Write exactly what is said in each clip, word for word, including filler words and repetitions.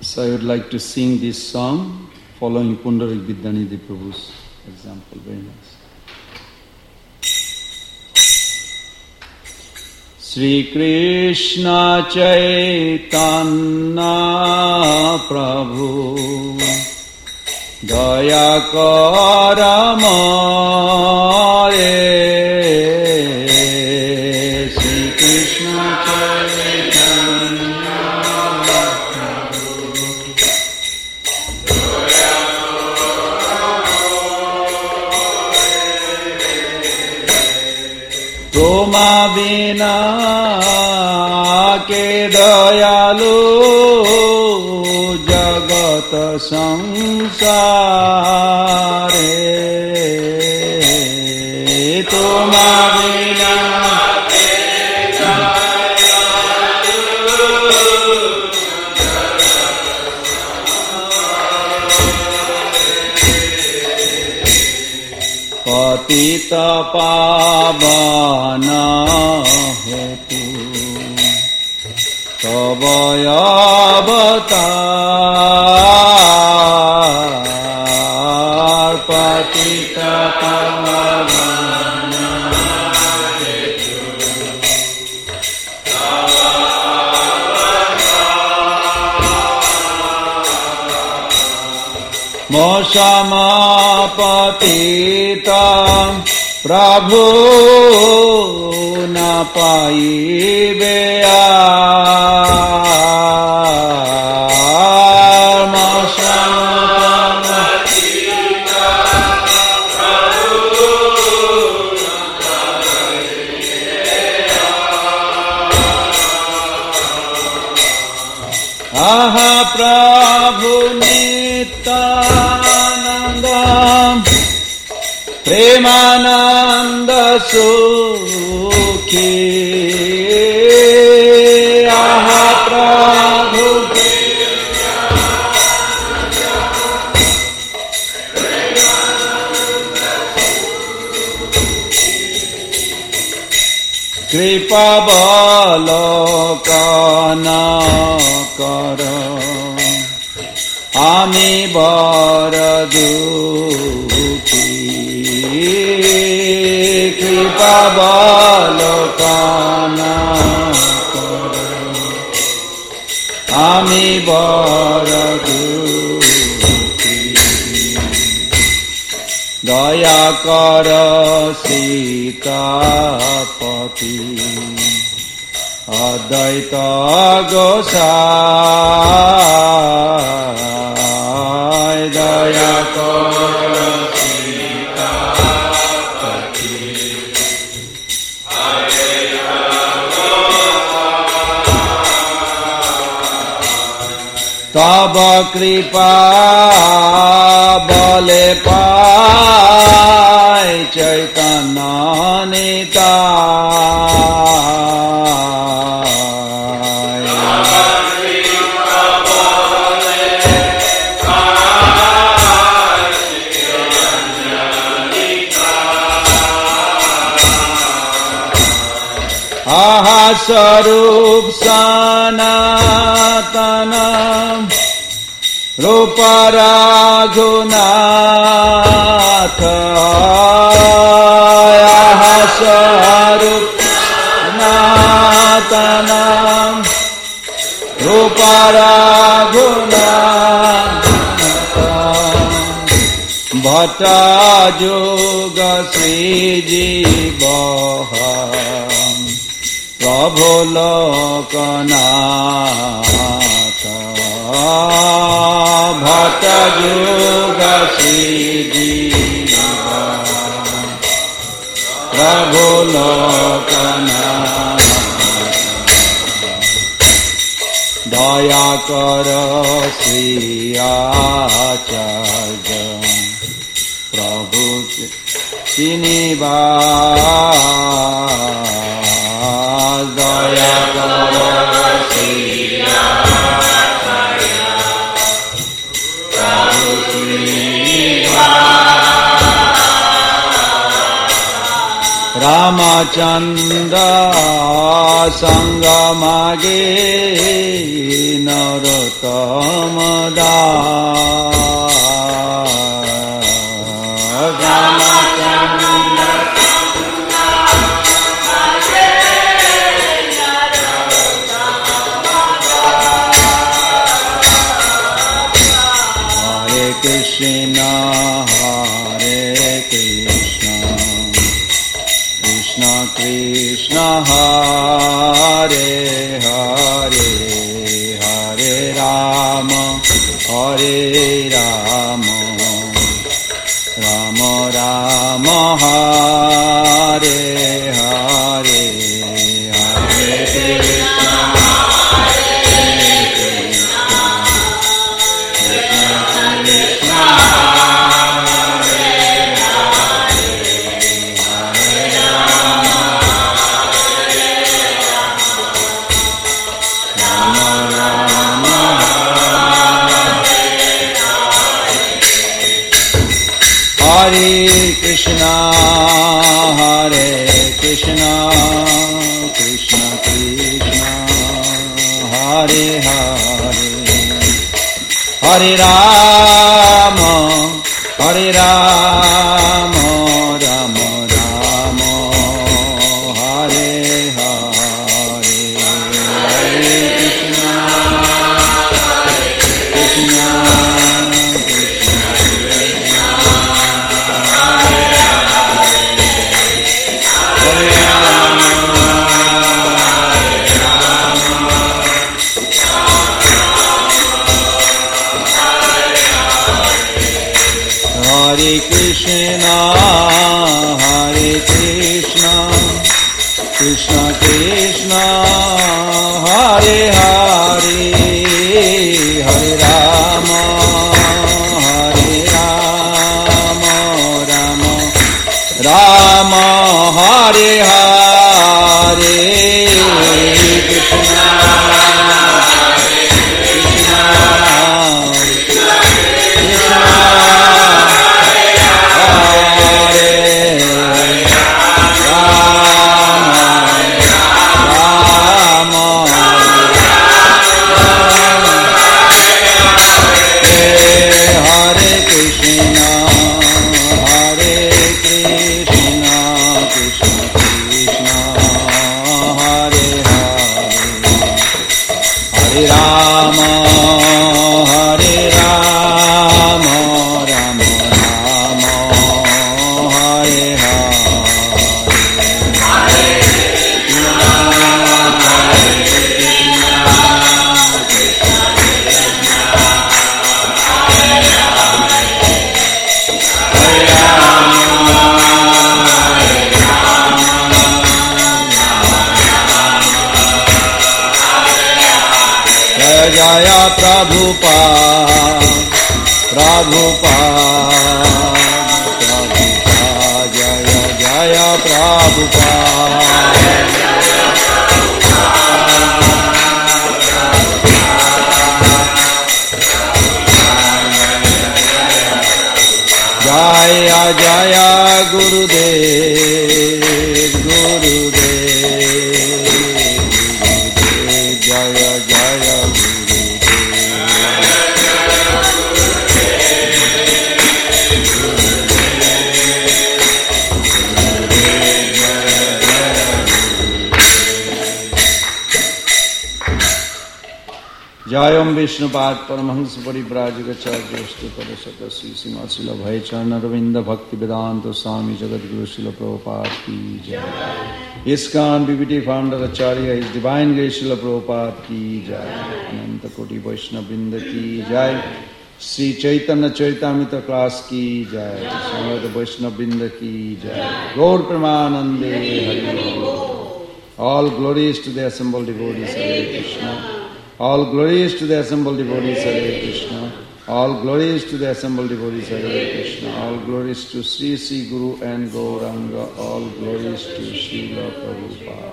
So I would like to sing this song following Pundarik Vidyanidhi Prabhu's example. Very nice. Sri Krishna Chaitanya Prabhu Daya Kara Mare Sri Krishna Chaitanya Prabhu Daya Kara Toma Vina Ke Dayalu Jagat Samsare Tuma Vina Ke Dayalu Patita Pavana Hetu Tavaya Avatar Patita Pavana Hetu Tavaya Mosama Patita Prabhu na paibe Mosama Patita Prabhu na paibe Aha Prabhu Nityananda Premananda Sukhi Aha Prabhu Kripa Balokana Kara Ami Baradukhi Kripa Balokana Kara Ami Baradukhi Daya Kara Sitapati Advaita Gosai Daya Kara Sitapati Advaita Gosai Tava Kripa Bale Pai Chaitanya Nitai Aha Sarup Sanatana Rupa Raghunatha Aha Sarup Sanatana Rupa Raghunatha Bhatta Yoga Sri Jivaha Prabhu Lokanatha Bhatta Yoga Sri Jiva Prabhu Lokanatha Daya Kara Sri Acharya Prabhu Srinivas Daya Kara Sri Acharya Prabhu Srinivas Ramachandra Sangamage Narottama Das Ramachandra Krishna Hare Krishna Krishna Krishna Hare Hare Hare Rama Hare Rama Rama Rama Hare Hare Hare Krishna Hare Krishna, Hare Krishna, Krishna Krishna, Hare Hare, Hare Rama, Hare Rama, Rama Rama, Hare Hare, Hare Krishna, Krishna. Hare Krishna, Hare Krishna, Krishna Krishna, Hare Hare, Hare Rama, Hare Rama, Rama Rama, Hare Hare, Krishna. Jaya Prabhupada, Prabhupada, Prabhupada, Jaya Jaya Prabhupada, Jaya Jaya Gurudev, Gurudev, Gurudev, Jaya Jaya Jayam Vishnupad Paramahansa Parivrajagacharya Pada Sakasri Simasila Bhai Charna Ravinda Bhakti Vedanta Swami Jagadguru Srila Prabhupada Ki Jai. ISKCON B B T founder Acharya, His Divine Grace Srila Prabhupada Ki Jai. Ananta Koti Vaishnava Vrinda Ki Jai. Sri Chaitanya Charitamrita class Ki Jai. Samveda Vaishnava Vrinda Ki Jai. Gaur Pramanande Hari. All glories to the assembled devotees. Hare Krishna. All glories to the assembled devotees, Hare Krishna. All glories to the assembled devotees, Hare Krishna. All glories to Sri Sri Guru and Gauranga. All glories to Srila Prabhupada.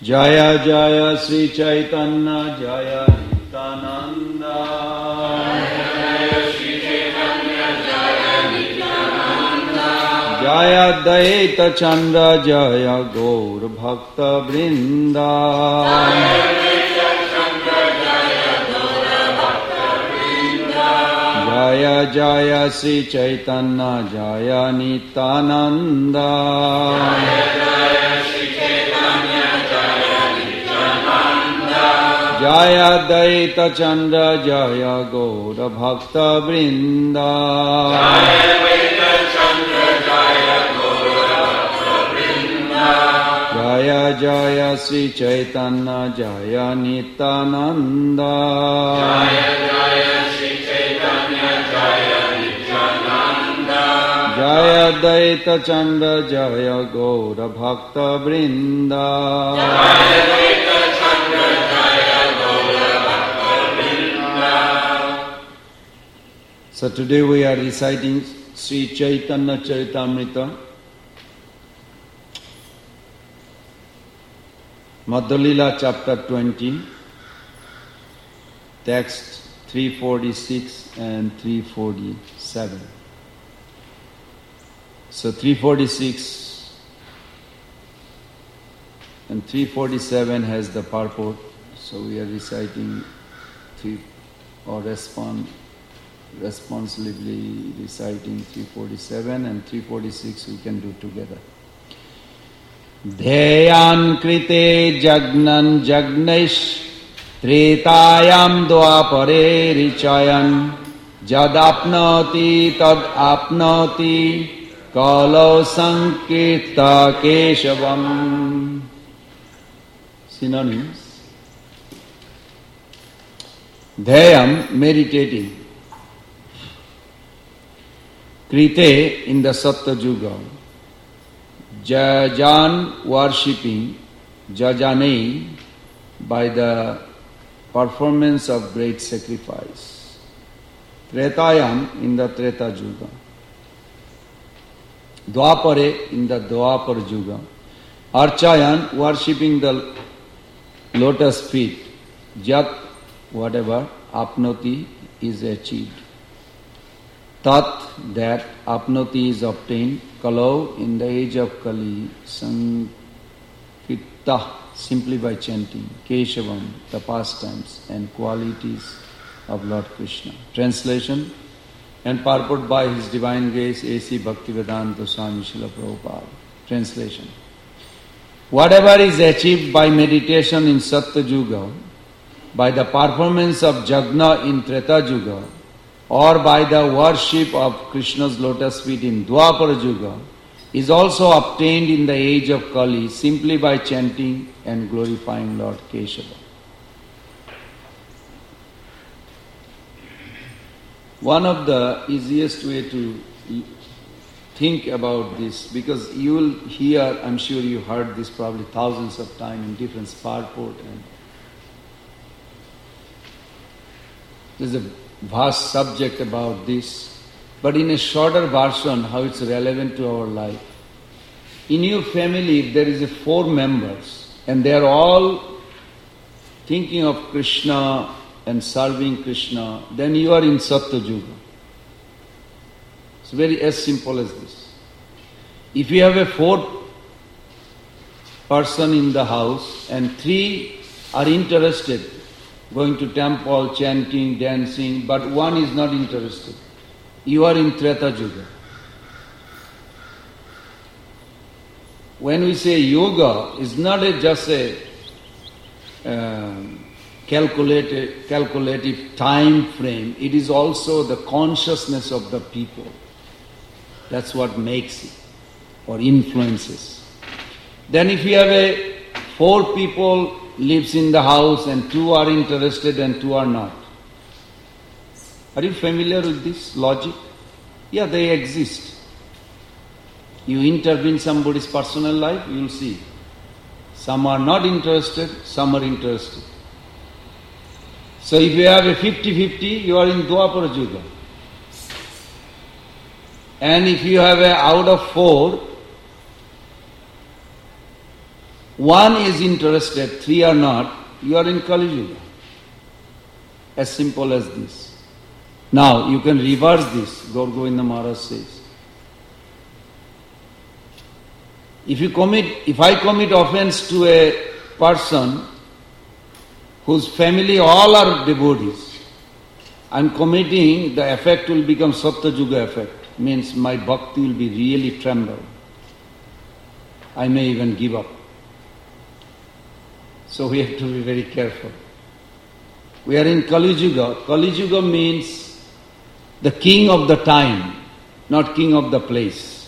Jaya Jaya Sri Chaitanya Jaya Nityananda. Jaya Jaya Sri Chaitanya Jaya Nityananda. Jaya Daita Chandra Jaya Gaur Bhakta Vrinda. Jaya Daita Chandra Jaya Gaur Bhakta Vrinda. Jaya Jaya Sri Chaitanya Jaya Nityananda. Jaya Jaya Sri Chaitanya Jaya Nityananda. Jaya Daita Chandra Jaya Gaur Bhakta Vrinda. Jaya Daita Chandra Jaya Gaur Bhakta Vrinda. Jaya Jaya Sri Chaitanya Jaya Nityananda. Jaya Jaya Sri Chaitanya Jaya Nityananda. Jaya Daita Chandra Jaya Gaur Bhakta Vrinda. Jaya Daita Chandra Jaya Gaur Bhakta Vrinda. So today we are reciting Sri Chaitanya Charitamrita, Madhya-lila chapter twenty, text three forty-six and three forty-seven. So three forty-six and three forty-seven has the purport. So we are reciting three or respond responsively reciting three forty-seven and three forty-six we can do together. Dhyayan krite jagnan jagnaish tretayam dvapare richayan jadapnoti tad apnoti kalo sankirta keshavam. Synonyms. Dhyayam, meditating. Krite, in the Satya Yuga. Jajan, worshipping. Jajane, by the performance of great sacrifice. Tretayam, in the Treta Yuga. Dvapare, in the Dvapar Yuga. Archayan, worshipping the lotus feet. Jat, whatever, apnoti is achieved. Tat, that, apnoti is obtained. Kalau, in the age of Kali. Sankirta, simply by chanting. Keshavam, the pastimes and qualities of Lord Krishna. Translation and purport by His Divine Grace A C Bhaktivedanta Swami Srila Prabhupada. Translation. Whatever is achieved by meditation in Satya Yuga, by the performance of Jagna in Treta Yuga, or by the worship of Krishna's lotus feet in Dwapara Yuga, is also obtained in the age of Kali simply by chanting and glorifying Lord Keshava. One of the easiest way to think about this, because you will hear, I'm sure you heard this probably thousands of times in different purport, and there's a vast subject about this, but in a shorter version, how it's relevant to our life. In your family, if there is a four members, and they are all thinking of Krishna and serving Krishna, then you are in Satya Yuga. It's very as simple as this. If you have a fourth person in the house and three are interested, going to temple, chanting, dancing, but one is not interested, you are in Treta Yuga. When we say yoga, it's not a, just a uh, calculated, calculative time frame. It is also the consciousness of the people. That's what makes it, or influences. Then if you have a four people lives in the house and two are interested and two are not. Are you familiar with this logic? Yeah, they exist. You intervene somebody's personal life, you will see. Some are not interested, some are interested. So if you have a fifty-fifty, you are in Dwapara Yuga. And if you have a out of four, One is interested, three are not, you are in Kali Yuga. As simple as this. Now, you can reverse this, Gaur Govinda Maharaj says. If you commit, if I commit offense to a person whose family all are devotees, I'm committing, the effect will become Satyajuga effect. Means my bhakti will be really tremble. I may even give up. So we have to be very careful. We are in Kali Yuga. Kali Yuga means the king of the time, not king of the place.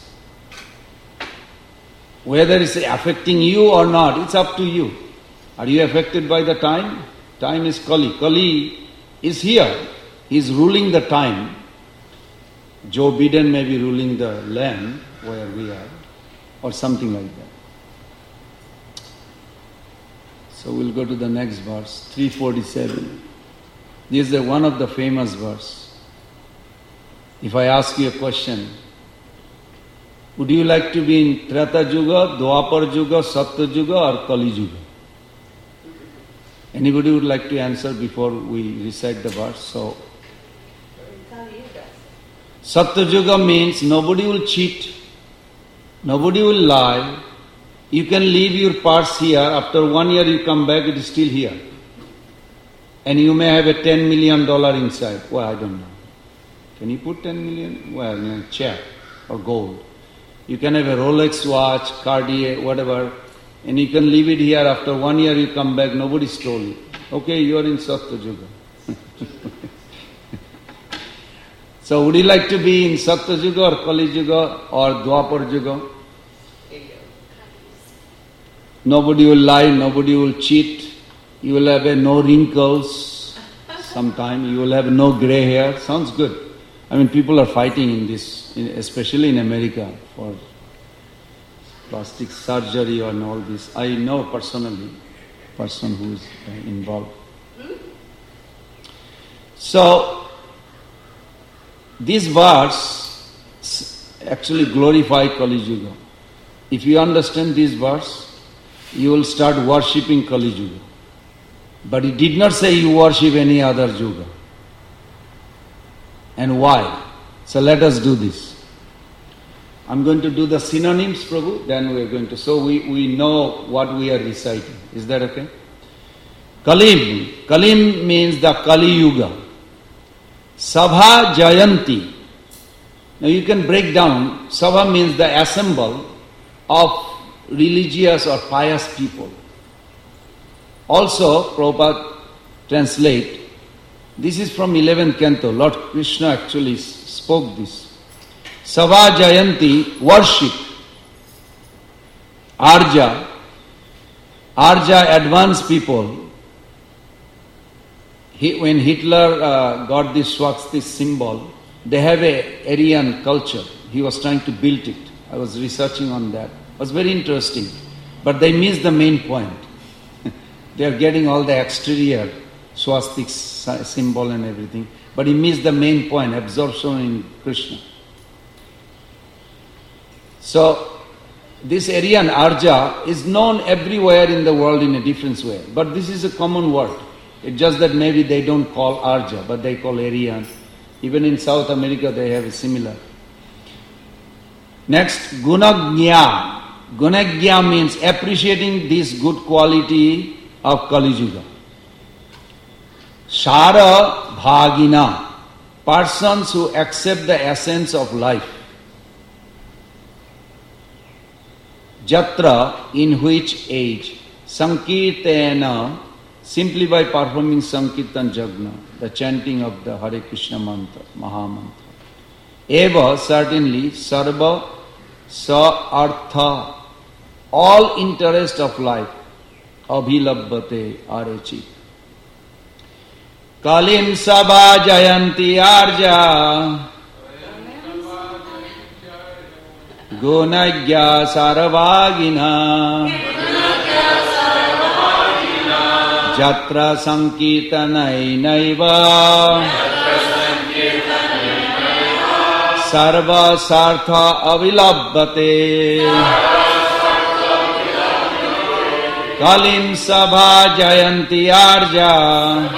Whether it's affecting you or not, it's up to you. Are you affected by the time? Time is Kali. Kali is here. He is ruling the time. Joe Biden may be ruling the land where we are, or something like that. So we'll go to the next verse, three forty-seven. This is one of the famous verse. If I ask you a question, would you like to be in Treta Yuga, Dwapar Yuga, Satya Yuga or Kali Yuga? Anybody would like to answer before we recite the verse? So, Satya Yuga means nobody will cheat, nobody will lie. You can leave your purse here, after one year you come back, it is still here. And you may have a ten million dollar inside. Well, I don't know. Can you put ten million? Well, in a check or gold. You can have a Rolex watch, Cartier, whatever, and you can leave it here, after one year you come back, nobody stole it. Okay, you are in Satya Yuga. So would you like to be in Satya Yuga or Kali Yuga or Dwapar Yuga? Nobody will lie, nobody will cheat. You will have a no wrinkles sometime. You will have no grey hair. Sounds good. I mean, people are fighting in this, especially in America, for plastic surgery and all this. I know personally a person who is involved. So, this verse actually glorify Kali Yuga. If you understand this verse, you will start worshipping Kali Yuga. But it did not say you worship any other Yuga. And why? So let us do this. I'm going to do the synonyms, Prabhu, then we are going to, so we, we know what we are reciting. Is that okay? Kalim. Kalim means the Kali Yuga. Sabha Jayanti. Now you can break down. Sabha means the assembly of religious or pious people. Also, Prabhupada translate, this is from eleventh canto, Lord Krishna actually spoke this. Sabha Jayanti, worship. Arja, Arja, advanced people. He, when Hitler uh, got this swastika symbol, they have a Aryan culture. He was trying to build it. I was researching on that. It was very interesting. But they missed the main point. They are getting all the exterior swastika symbol and everything. But he missed the main point, absorption in Krishna. So, this Aryan, Arja, is known everywhere in the world in a different way. But this is a common word. It's just that maybe they don't call Arja, but they call Aryan. Even in South America they have a similar. Next, Gunagnya. Gunagnya means appreciating this good quality of Kali Yuga. Shara Bhagina, persons who accept the essence of life. Jatra, in which age. Sankirtana, simply by performing Sankirtan Jagna, the chanting of the Hare Krishna mantra, Maha mantra. Eva, certainly, Sarva, Sa Artha, all interest of life, Abhilabhate, are achieved. Kalim Sabha Jayanti Arja, Gunagya Saravagina, Jatra Sankirtanai Naiva, Sarva Sartha Avilabhate. Kalim Sabha Jayanti Arja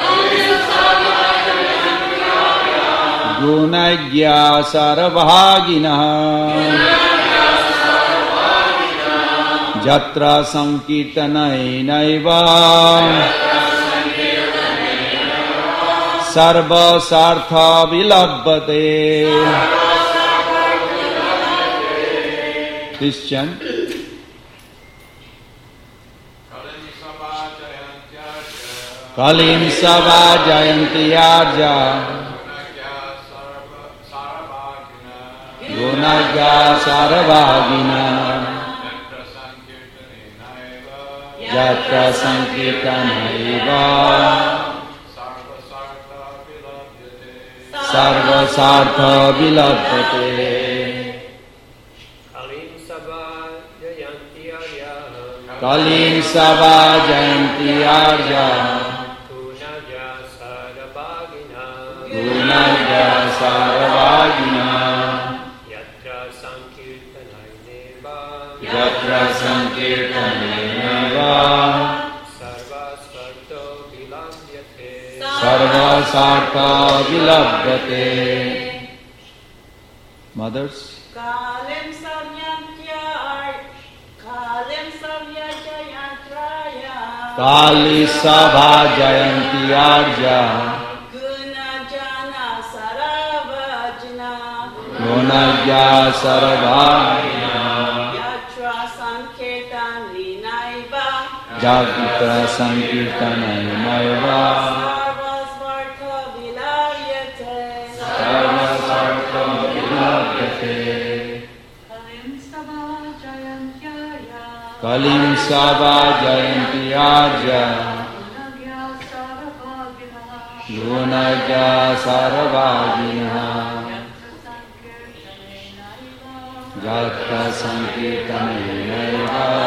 Gunagya Sarabhagina Jatra Sankirtanai Naiva Sarva Sartha Vilabhate. Christian. Kalim Sabha Jayanti Arja Gunagya Sarabhagina Jatra Sankirtanaiva Sarva Sartha Vilabhate. Kalim Sabha Jayanti Arja Kalim Sabha Jayanti Arja Gunagya Sarabhagina Gunagya Sarabhagina Yatra Sankirtanaiva Yatra Sankirtanaiva Sarva Sartha Vilabhyate Sarva Sartha Vilabhate. Mothers. Kalim Samyantya Kalim Samyajayantraya Kali Sabha Jayanti Arja Gunajana Saravajna Gunagya Sarabhagina Yatra Sankirtan Linaiva Jatra Sankirtanaiva Sarvasvartha Vilavyate Sarva Sartha Vilabhate. Kalim Sabha Jayantyaya Kalim Sabha Jayanti Arja Gunagya Sarabhagina Jatra Sankirtanaiva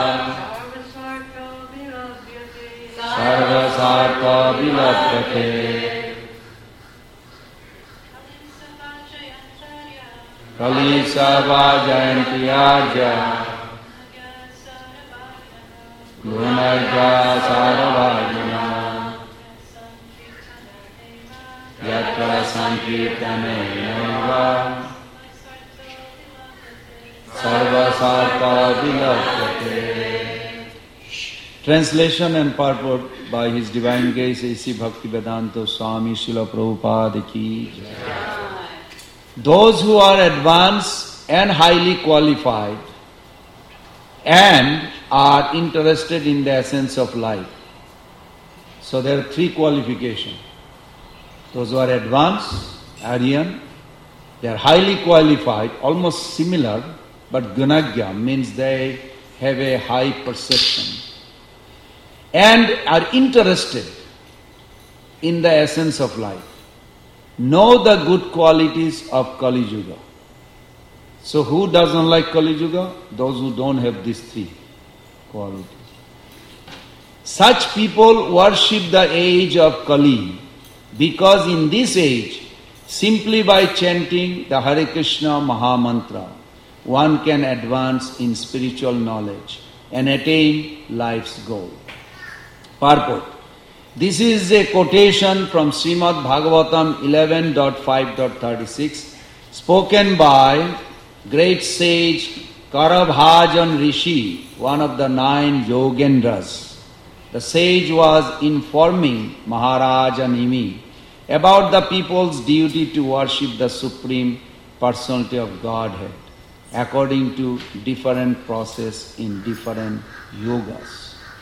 Sarva Sartha Vilabhate. Kalim Sabha Jayanti Arja Gunagya Sarabhagina Jatra Sankirtanaiva Sarva Sartha Vilabhate. Translation and purport by His Divine Grace A C Bhaktivedanta Swami Srila Prabhupada Ki Jai. Those who are advanced and highly qualified and are interested in the essence of life. So there are three qualifications. Those who are advanced, Aryan, they are highly qualified, almost similar, but Gunagya means they have a high perception and are interested in the essence of life. Know the good qualities of Kali Yuga. So who doesn't like Kali Yuga? Those who don't have these three qualities. Such people worship the age of Kali because in this age, simply by chanting the Hare Krishna Maha Mantra, one can advance in spiritual knowledge and attain life's goal. Purport. This is a quotation from Srimad Bhagavatam eleven point five point thirty-six, spoken by great sage Karabhajan Rishi, one of the nine Yogendras. The sage was informing Maharaja Nimi about the people's duty to worship the Supreme Personality of Godhead according to different process in different yogas.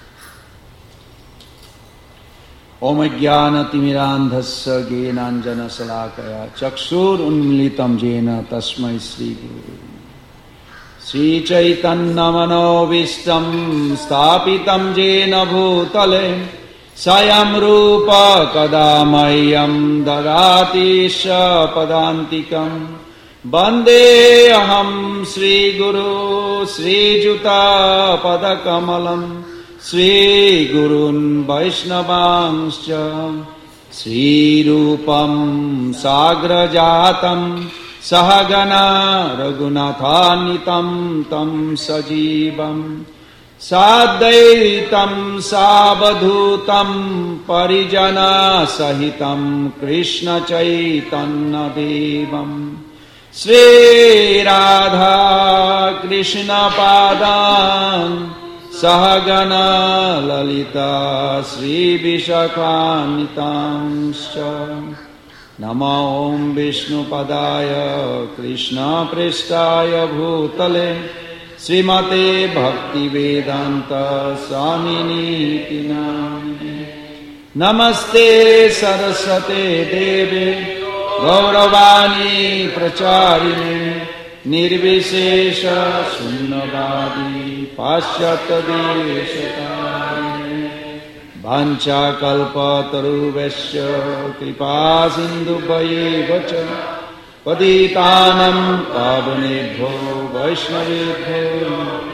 Om Jnana Timirandhasya Gyenanjana Salakaya Chakshur Unmilitam Jena Tasmai Sri Guru Sri Chaitanya Manovistam Stapitam Jena Bhutale Sayam Rupa Kadamayam Dadati Padantikam Bande Aham Sri Guru Sri Juta Padakamalam Sri Gurun Vaishnavanscha Sri Rupam Sagrajatam Sahagana Raghunatanitam Tam Sajivam Sadaitam Sabadhutam Parijana Sahitam Krishna Chaitanya Devam Sri Radha Krishna Padan Sahagana Lalita Sri Vishakanitamscha Namo Om Vishnu Padaya Krishna Prestaya Bhutale Srimate Bhakti Vedanta Swamini Tinamine Namaste Saraswate Deve Gauravani Pracharine Nirvishesha Sunnavadi Paschata Deshatarine Vancha Kalpa Taruvesya Kripa Sindhu Vayevacha Paditanam Pavanebhyo Vaishnavebhyo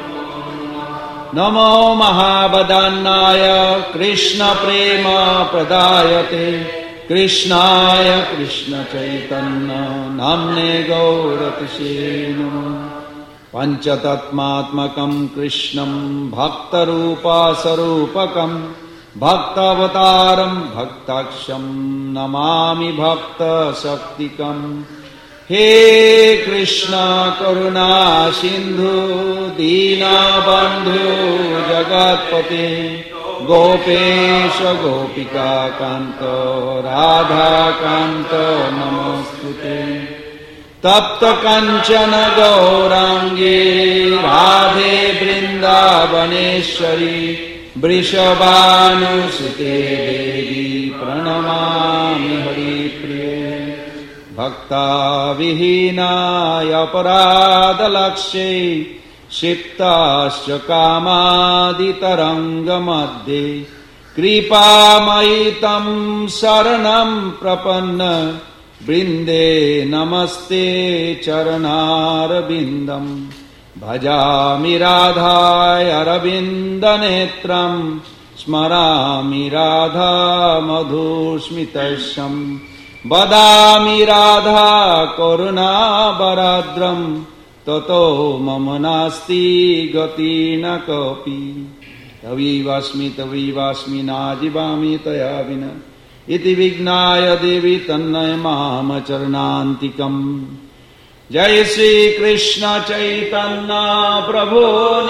Namo Mahabadannaya Krishna Prema Pradayate Krishnaya Krishna Chaitanya Namne Gauratishe Namo Panchatatmatmakam Krishnam Bhaktarupa Sarupakam Bhaktavataram Bhaktaksham Namami Bhakta Shaktikam He Krishna Karuna Sindhu Dina Bandhu Jagatpate Gopesha Gopika Kanto Radha Kanto Namostute Tapta Kanchana Gaurangi Radhe Vrindavaneshwari Vrishabhanusute Devi Pranamami Hari Priye Bhakta Vihinaya Parada Lakshe Shiptasya Kamadhitaranga Madhye Kripa Maitam Saranam Prapanna Brinde Namaste Charanarabindam Bhajami Radhaya Arabindanetram Smarami Radha Madhusmitasham Badami Radha Karuna Baradram Tato Mamanasti Gati Nakapi Tavivasmi Tavivasmi Najibami Tayavina Iti Vignaya Devi Tannaya Mahamacharnantikam Jai Sri Krishna Chaitanya Prabhu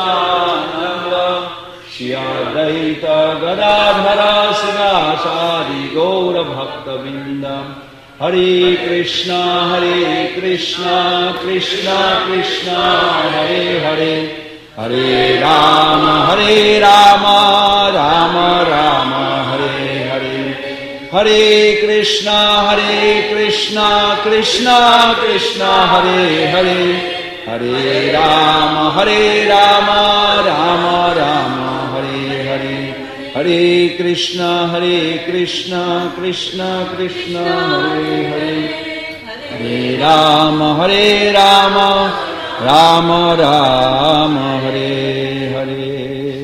Nityananda Shri Advaita Gadadhara Sivasadi Gaura Bhakta Vindam Hare Krishna Hare Krishna Krishna Krishna Hare Hare Hare Rama Hare Rama Rama Rama Hare Hare Hare Krishna Hare Krishna Krishna Krishna Hare Hare Hare Rama Hare Rama Rama Rama Hare Hare Hare Krishna Hare Krishna Krishna Krishna Hare Hare Hare Rama Hare Rama Rama Rama Hare Hare.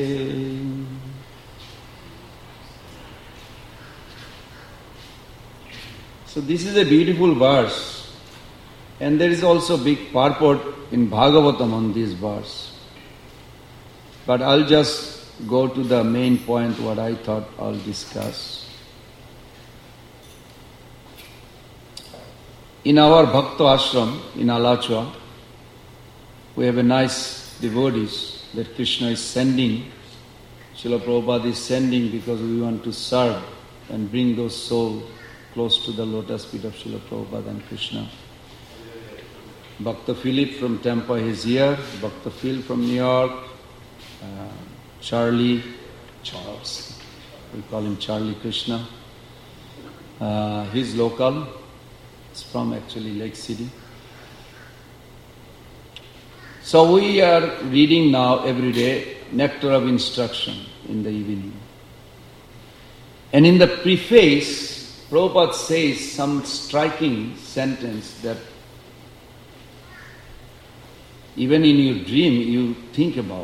So this is a beautiful verse, and there is also big purport in Bhagavatam on this verse. But I'll just go to the main point what I thought I'll discuss. In our Bhakta Ashram in Alachua, we have a nice devotees that Krishna is sending. Srila Prabhupada is sending because we want to serve and bring those souls close to the lotus feet of Srila Prabhupada and Krishna. Bhakta Philip from Tampa is here, Bhakta Phil from New York, uh, Charlie, Charles, we call him Charlie Krishna. Uh, he's local, he's from actually Lake City. So we are reading now every day Nectar of Instruction in the evening. And in the preface, Prabhupada says some striking sentence that even in your dream you think about.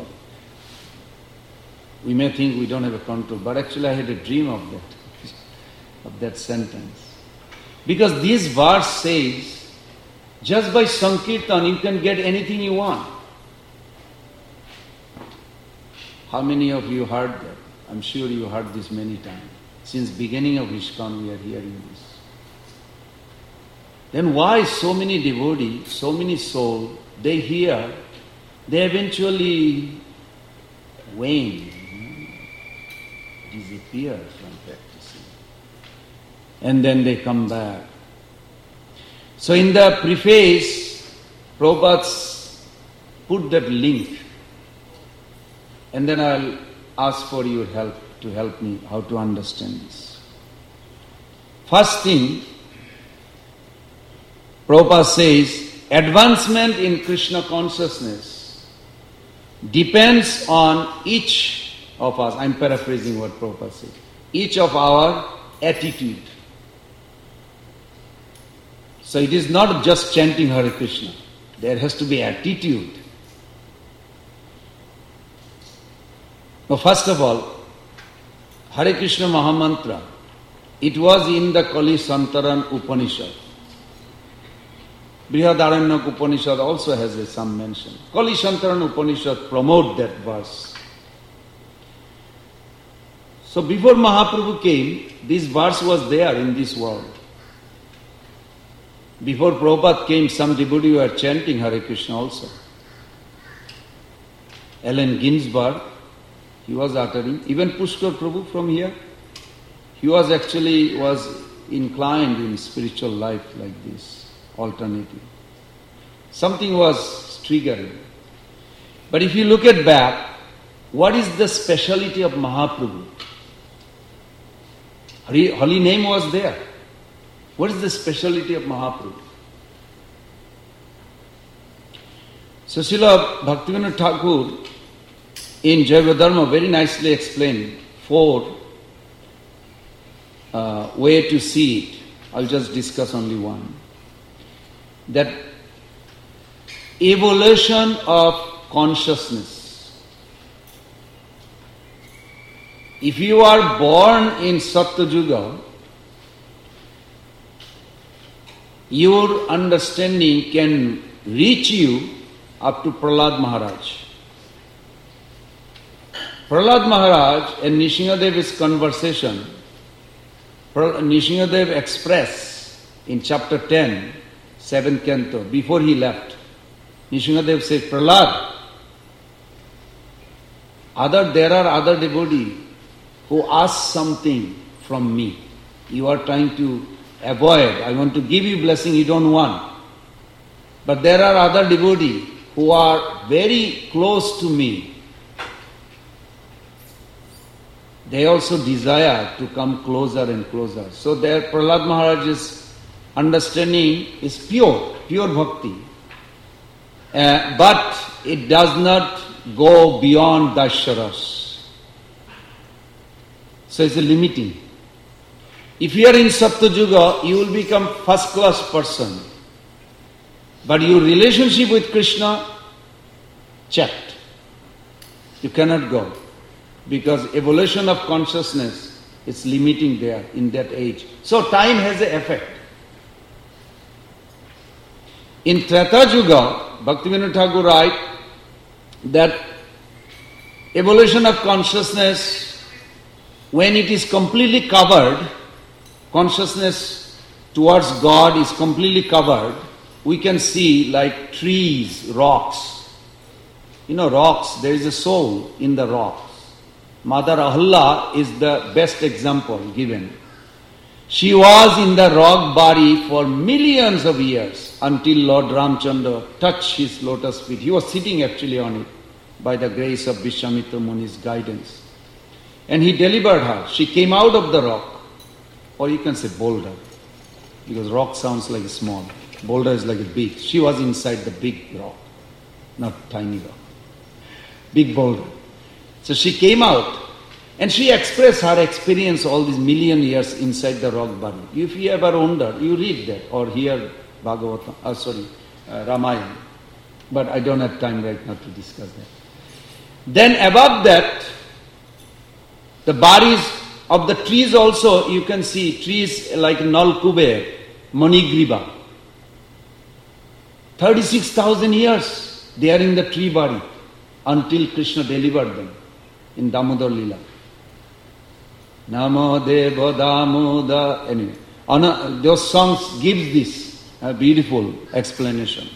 We may think we don't have a control, but actually I had a dream of that, of that sentence. Because this verse says, just by Sankirtan you can get anything you want. How many of you heard that? I'm sure you heard this many times. Since beginning of ISKCON we are hearing this. Then why so many devotees, so many souls, they hear, they eventually wane, disappear from practicing. And then they come back. So in the preface, Prabhupada put that link. And then I'll ask for your help to help me how to understand this. First thing, Prabhupada says, advancement in Krishna consciousness depends on each of us. I'm paraphrasing what Prabhupada said. Each of our attitude. So it is not just chanting Hare Krishna. There has to be attitude. Now, first of all, Hare Krishna Mahamantra, it was in the Kali Santaran Upanishad. Brihadaranyaka Upanishad also has a, some mention. Kali Santaran Upanishad promote that verse. So before Mahaprabhu came, this verse was there in this world. Before Prabhupada came, some devotees were chanting Hare Krishna also. Allen Ginsberg, he was uttering. Even Pushkar Prabhu from here, he was actually was inclined in spiritual life like this, alternative. Something was triggering. But if you look at back, what is the speciality of Mahaprabhu? Holy name was there. What is the speciality of Mahaprabhu? So Srila Bhaktivinoda Thakur in Jaiva very nicely explained four uh, way to see it. I'll just discuss only one. That evolution of consciousness. If you are born in Satyuga, your understanding can reach you up to Prahlad Maharaj. Prahlad Maharaj and Nrsimhadeva's conversation, Nrsimhadev expressed in chapter ten, seventh canto, before he left. Nrsimhadev said, Prahlad, other, there are other devotees who ask something from me. You are trying to avoid. I want to give you blessing, you don't want. But there are other devotees who are very close to me. They also desire to come closer and closer. So their Prahlad Maharaj's understanding is pure, pure bhakti. Uh, but it does not go beyond Daisharas. So it's a limiting. If you are in Satyuga, you will become first class person. But your relationship with Krishna, checked. You cannot go. Because evolution of consciousness is limiting there in that age. So time has an effect. In Treta Yuga, Bhaktivinoda Thakur writes that evolution of consciousness, when it is completely covered, consciousness towards God is completely covered, we can see like trees, rocks. You know, rocks, there is a soul in the rocks. Mother Ahalla is the best example given. She was in the rock body for millions of years until Lord Ramchandra touched his lotus feet. He was sitting actually on it by the grace of Vishwamitra Muni's guidance. And he delivered her. She came out of the rock. Or you can say boulder. Because rock sounds like small. Boulder is like a big. She was inside the big rock. Not tiny rock. Big boulder. So she came out and she expressed her experience all these million years inside the rock body. If you ever wonder, you read that or hear Bhagavatam, uh, sorry, uh, Ramayana. But I don't have time right now to discuss that. Then above that, the bodies of the trees also, you can see trees like Nal Kuber, Manigriva. thirty-six thousand years they are in the tree body until Krishna delivered them. in Damodar Lila. Namo Deva Damoda. Anyway, Ana, those songs gives this a beautiful explanation.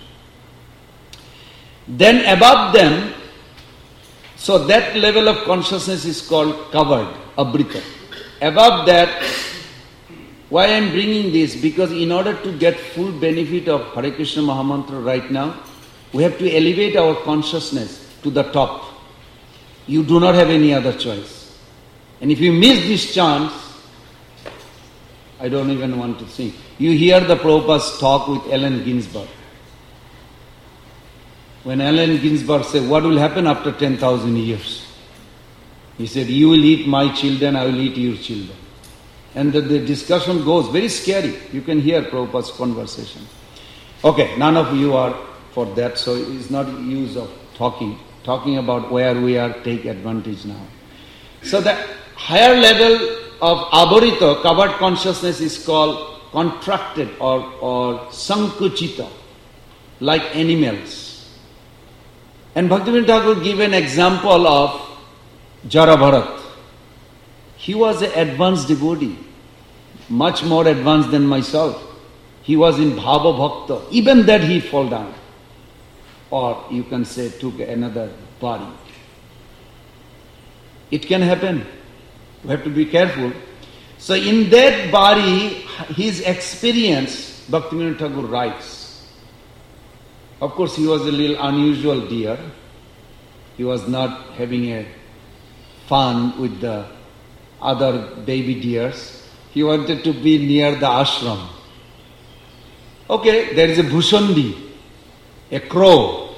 Then above them, so that level of consciousness is called covered, abrita. Above that, why I am bringing this? Because in order to get full benefit of Hare Krishna Mahamantra right now, we have to elevate our consciousness to the top. You do not have any other choice. And if you miss this chance, I don't even want to sing. You hear the Prabhupada's talk with Allen Ginsberg. When Allen Ginsberg said, what will happen after ten thousand years? He said, you will eat my children, I will eat your children. And the, the discussion goes, very scary. You can hear Prabhupada's conversation. Okay, none of you are for that, so it's not use of talking. Talking about where we are, take advantage now. So the higher level of avarita, covered consciousness, is called contracted or, or sankuchita, like animals. And Bhaktivinoda Thakur gave an example of Jara Bharat. He was an advanced devotee, much more advanced than myself. He was in Bhava Bhakta. Even that he fell down. Or you can say took another body. It can happen. We have to be careful. So in that body, his experience, Bhaktivinoda Thakur writes. Of course, he was a little unusual deer. He was not having a fun with the other baby deers. He wanted to be near the ashram. Okay, there is a Bhushandi, a crow.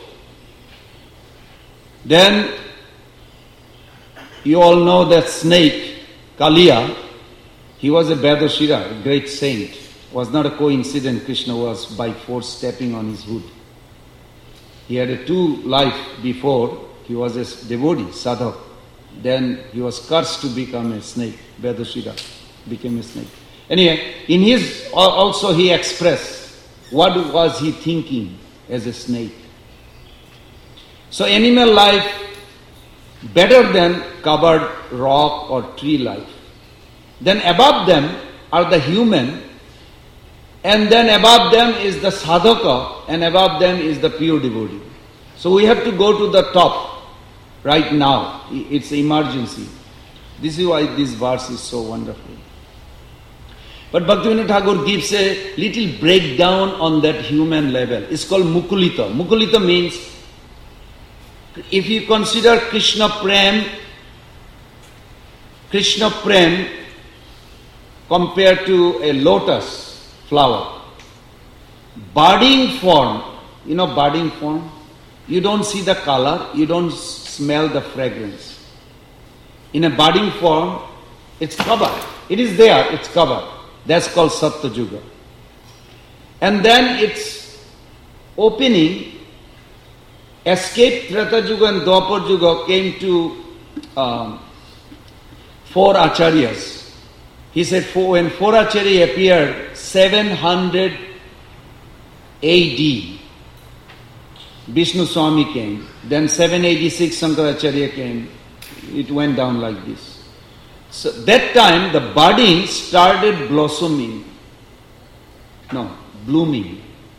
Then you all know that snake, Kaliya. He was a Vedashira, a great saint. It was not a coincidence Krishna was by force stepping on his hood. He had a two life before. He was a devotee, sadhak. Then he was cursed to become a snake. Vedashira became a snake. Anyway, in his also he expressed what was he thinking as a snake. So animal life better than covered rock or tree life. Then above them are the human, and then above them is the sadhaka, and above them is the pure devotee. So we have to go to the top right now. It's an emergency. This is why this verse is so wonderful. But Bhaktivinoda Thakur gives a little breakdown on that human level. It's called Mukulita. Mukulita means, if you consider Krishna Prem, Krishna Prem compared to a lotus flower, budding form, you know budding form? You don't see the color, you don't smell the fragrance. In a budding form, it's covered. It is there, it's covered. That's called Satya Yuga. And then it's opening. Escaped Treta Yuga and Dwapar Yuga came to um, four acharyas. He said four, when four acharya appeared, seven hundred A D, Vishnu Swami came. Then seven eighty-six Shankaracharya came. It went down like this. So that time the budding started blossoming. No, blooming.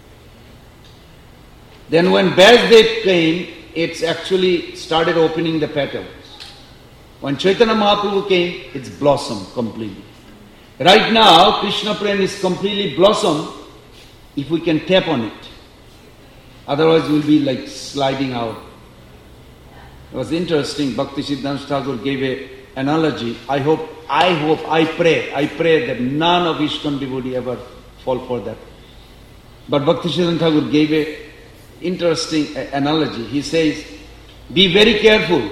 Then when Vyasdev came, it's actually started opening the petals. When Chaitanya Mahaprabhu came, it's blossomed completely. Right now, Krishna Prem is completely blossomed if we can tap on it. Otherwise, we'll be like sliding out. It was interesting. Bhakti Siddhanta Thakur gave a analogy. I hope, I hope, I pray, I pray that none of ISKCON devotee ever fall for that. But Bhakti Siddhanta Thakur gave a interesting analogy. He says, be very careful.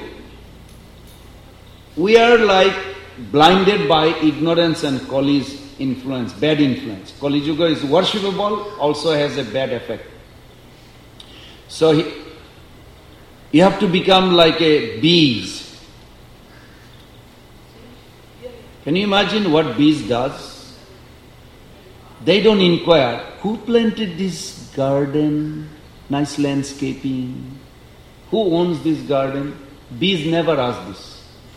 We are like blinded by ignorance and Kali's influence, bad influence. Kali Yuga is worshipable, also has a bad effect. So he, you have to become like a bees. Can you imagine what bees does? They don't inquire, who planted this garden, nice landscaping, who owns this garden? Bees never ask this.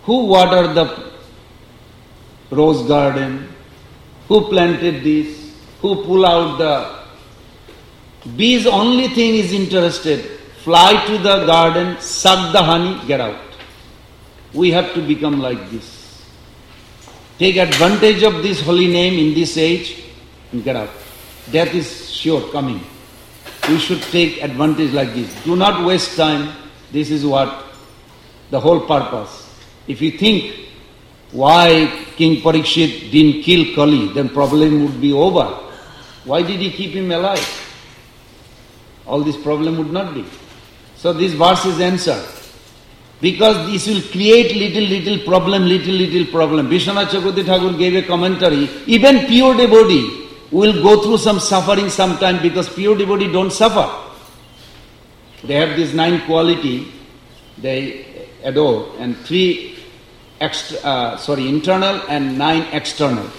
Who watered the rose garden? Who planted this? Who pulled out the... Bees only thing is interested. Fly to the garden, suck the honey, get out. We have to become like this. Take advantage of this holy name in this age and get out. Death is sure coming. We should take advantage like this. Do not waste time. This is what the whole purpose. If you think why King Parikshit didn't kill Kali, then problem would be over. Why did he keep him alive? All this problem would not be. So this verse is answered. Because this will create little, little problem, little, little problem. Vishwanath Chakravarti Thakur gave a commentary. Even pure devotee will go through some suffering sometime because pure devotee don't suffer. They have this nine quality they adore and three extra, uh, sorry, internal and nine external.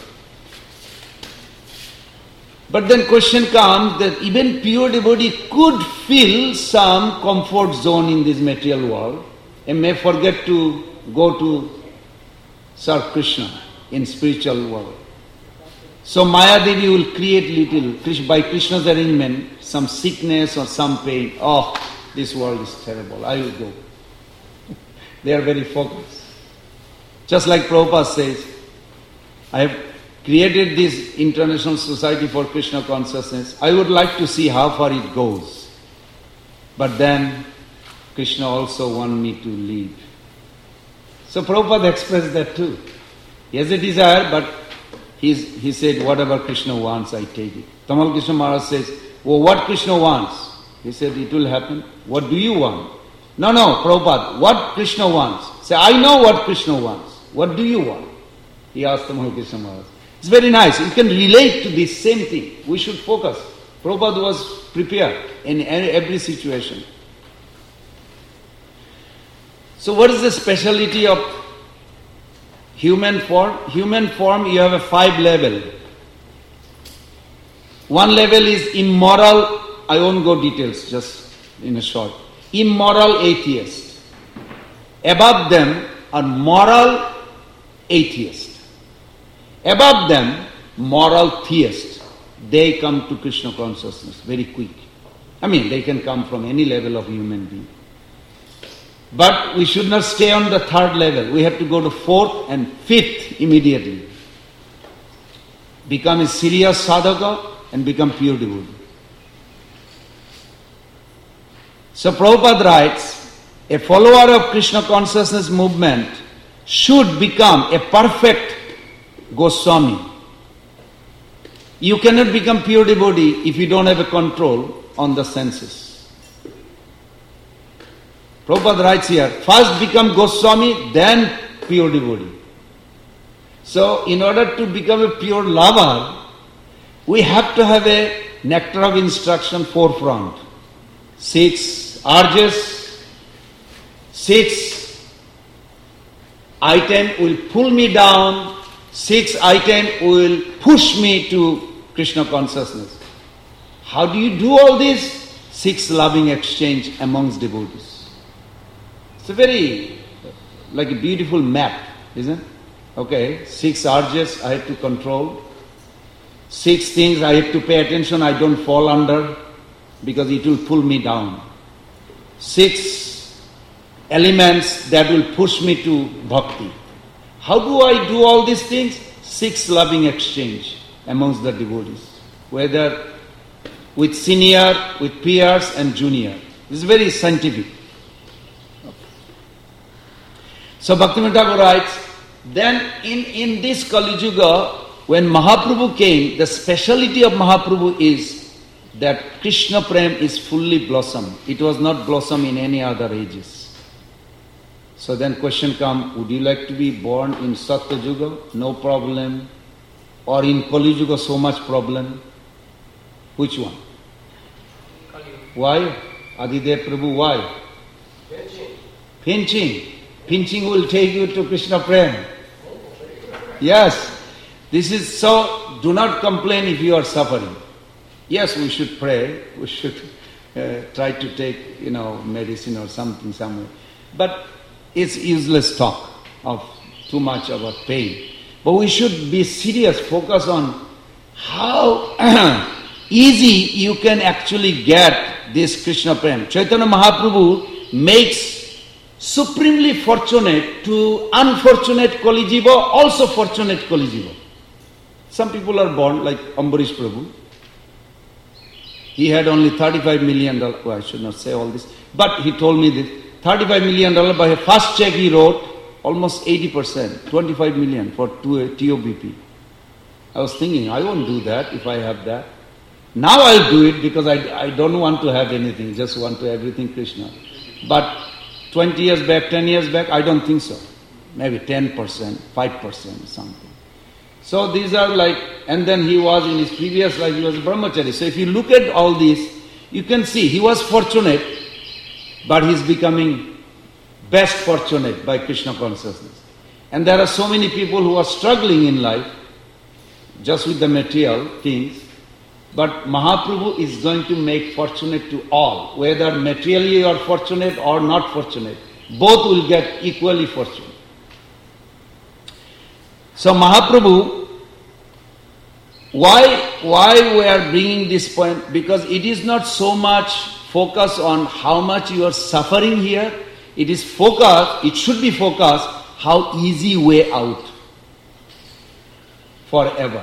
But then question comes that even pure devotee could feel some comfort zone in this material world and may forget to go to serve Krishna in spiritual world. So Maya Devi will create little, by Krishna's arrangement, some sickness or some pain. Oh, this world is terrible, I will go. They are very focused. Just like Prabhupada says, I have created this International Society for Krishna Consciousness. I would like to see how far it goes. But then Krishna also wants me to leave. So Prabhupada expressed that too. He has a desire, but he's, he said, whatever Krishna wants, I take it. Tamal Krishna Maharaj says, well, what Krishna wants? He said, it will happen. What do you want? No, no, Prabhupada, what Krishna wants? Say, I know what Krishna wants. What do you want? He asked Tamal Krishna Maharaj. It's very nice. You can relate to this same thing. We should focus. Prabhupada was prepared in every situation. So what is the speciality of human form? Human form, you have a five level. One level is immoral, I won't go details, just in a short. Immoral atheist. Above them are moral atheists. Above them, moral theists. They come to Krishna consciousness very quick. I mean, they can come from any level of human being. But we should not stay on the third level. We have to go to fourth and fifth immediately. Become a serious sadhaka and become pure devotee. So Prabhupada writes, a follower of Krishna consciousness movement should become a perfect Goswami. You cannot become pure devotee if you don't have a control on the senses. Prabhupada writes here, first become Goswami, then pure devotee. So in order to become a pure lover, we have to have a nectar of instruction forefront. Six urges, six item will pull me down, six item will push me to Krishna consciousness. How do you do all this? Six loving exchange amongst devotees. It's a very, like a beautiful map, isn't it? Okay, six urges I have to control. Six things I have to pay attention, I don't fall under, because it will pull me down. Six elements that will push me to bhakti. How do I do all these things? Six loving exchange amongst the devotees, whether with senior, with peers and junior. This is very scientific. So Bhaktivinoda Thakur writes, then in, in this Kali Yuga, when Mahaprabhu came, the speciality of Mahaprabhu is that Krishna Prem is fully blossomed. It was not blossomed in any other ages. So then question comes, would you like to be born in Satya Yuga? No problem. Or in Kali Yuga, so much problem? Which one? Kali. Why? Adidev Prabhu, why? Pinching. Pinching. Pinching will take you to Krishna Prem. Yes. This is so, do not complain if you are suffering. Yes, we should pray, we should uh, try to take, you know, medicine or something somewhere. But it's useless talk. of too much of a pain. But we should be serious, focus on how easy you can actually get this Krishna Prem. Chaitanya Mahaprabhu makes supremely fortunate to unfortunate Kali Jiva, also fortunate Kali Jiva. Some people are born like Ambarish Prabhu. He had only thirty-five million dollars. Oh, I should not say all this. But he told me this. thirty-five million dollars by a first check he wrote, almost eighty percent, twenty-five million for T O B P. I was thinking, I won't do that if I have that. Now I'll do it because I, I don't want to have anything, just want to have everything Krishna. But twenty years back, ten years back, I don't think so. Maybe ten percent, five percent, something. So these are like, and then he was in his previous life, he was a brahmachari. So if you look at all this, you can see he was fortunate, but he's becoming best fortunate by Krishna consciousness. And there are so many people who are struggling in life, just with the material things, but Mahaprabhu is going to make fortunate to all, whether materially you are fortunate or not fortunate. Both will get equally fortunate. So Mahaprabhu, why, why we are bringing this point? Because it is not so much focus on how much you are suffering here. It is focus, it should be focused how easy way out forever.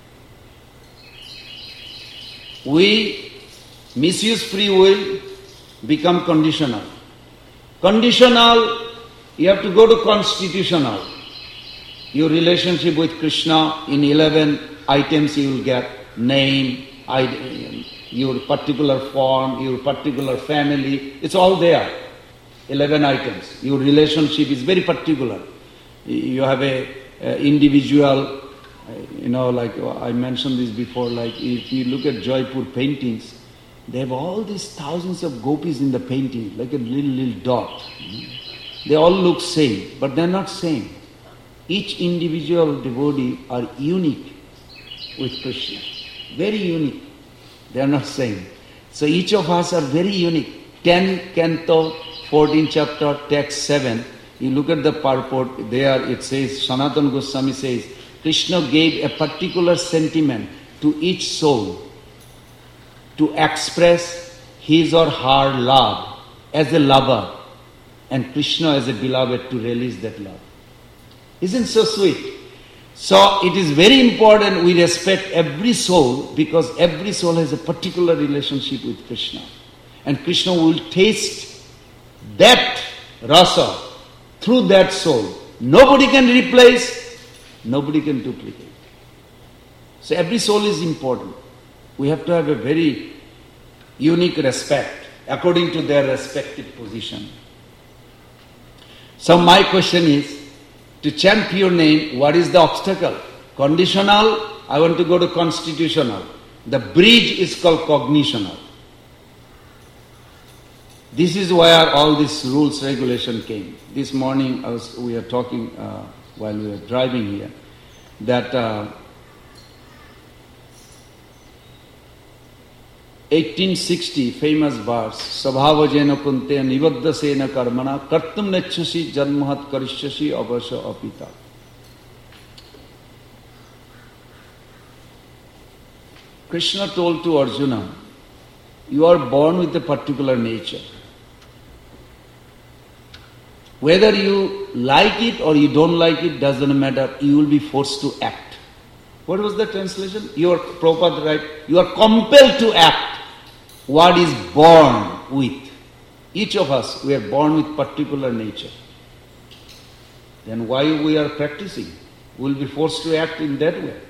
We misuse free will, become conditional. Conditional, you have to go to constitutional. Your relationship with Krishna, in eleven items you will get name, your particular form, your particular family, it's all there. eleven items. Your relationship is very particular. You have a, a individual, you know, like I mentioned this before, like if you look at Jaipur paintings, they have all these thousands of gopis in the painting, like a little, little dot. They all look same, but they're not same. Each individual devotee are unique with Krishna. Very unique. They are not same. So each of us are very unique. ten canto, fourteen chapter, text seven. You look at the purport, there it says, Sanatana Goswami says, Krishna gave a particular sentiment to each soul to express his or her love as a lover, and Krishna as a beloved to release that love. Isn't so sweet? So it is very important we respect every soul, because every soul has a particular relationship with Krishna. And Krishna will taste that rasa through that soul. Nobody can replace, nobody can duplicate. So every soul is important. We have to have a very unique respect according to their respective position. So my question is, to chant your name, what is the obstacle? Conditional, I want to go to constitutional. The bridge is called cognitional. This is where all these rules, regulation came. This morning I was, we were talking uh, while we were driving here, that uh, eighteen sixty famous verse, Sabhavajena kunte nivaddasena karmana kartum nechasi janmahat karishasi avasya apita. Krishna told to Arjuna, you are born with a particular nature. Whether you like it or you don't like it, doesn't matter, you will be forced to act. What was the translation? You are, Prabhupada, right? You are compelled to act what is born with. Each of us, we are born with particular nature. Then why we are practicing? We will be forced to act in that way.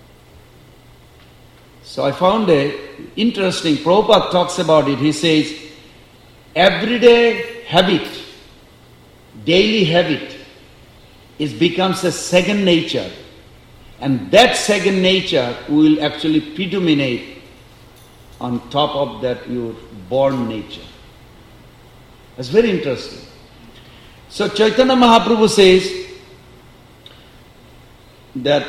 So I found a interesting, Prabhupada talks about it. He says, everyday habit, daily habit, it becomes a second nature. And that second nature will actually predominate on top of that your born nature. That's very interesting. So Chaitanya Mahaprabhu says that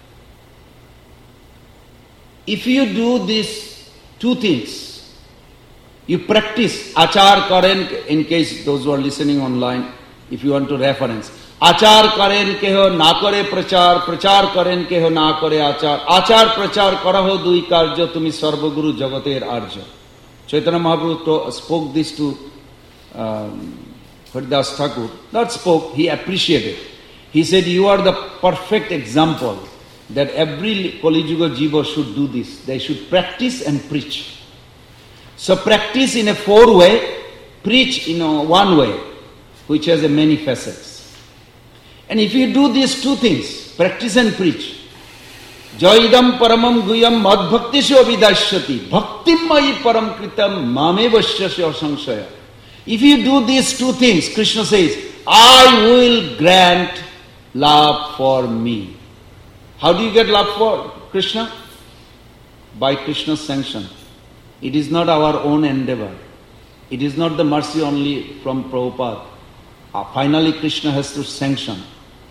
if you do these two things, you practice achar karen, in case those who are listening online, if you want to reference. Achar karen keho na kore prachar, prachar karen keho na kore achar, achar prachar karaho dui karjo tumi sarvaguru jagater arjo. Chaitanya Mahaprabhu spoke this to um, Haridas Thakur. Not spoke, he appreciated. He said, you are the perfect example that every Kali Yuga Jiva should do this. They should practice and preach. So practice in a four way, preach in a one way, which has a many facets. And if you do these two things, practice and preach, Jaidam paramam guyam madbhaktisho vidashyati bhaktim mayi param kritam mame vasyasya samshaya. If you do these two things, Krishna says, I will grant love for me. How do you get love for Krishna? By Krishna's sanction. It is not our own endeavor. It is not the mercy only from Prabhupada. Uh, finally Krishna has to sanction.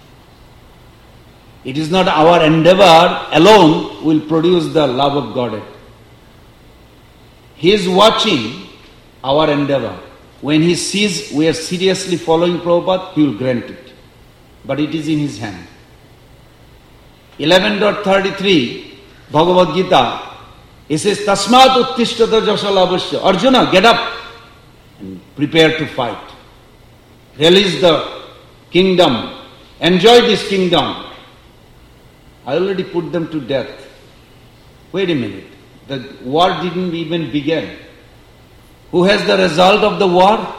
It is not our endeavor alone will produce the love of Godhead. He is watching our endeavor. When he sees we are seriously following Prabhupada, he will grant it. But it is in his hand. eleven point thirty-three, Bhagavad Gita, it says, Tasmat uttishtata jasalavasya. Arjuna, get up and prepare to fight. Release the kingdom. Enjoy this kingdom. I already put them to death. Wait a minute. The war didn't even begin. Who has the result of the war?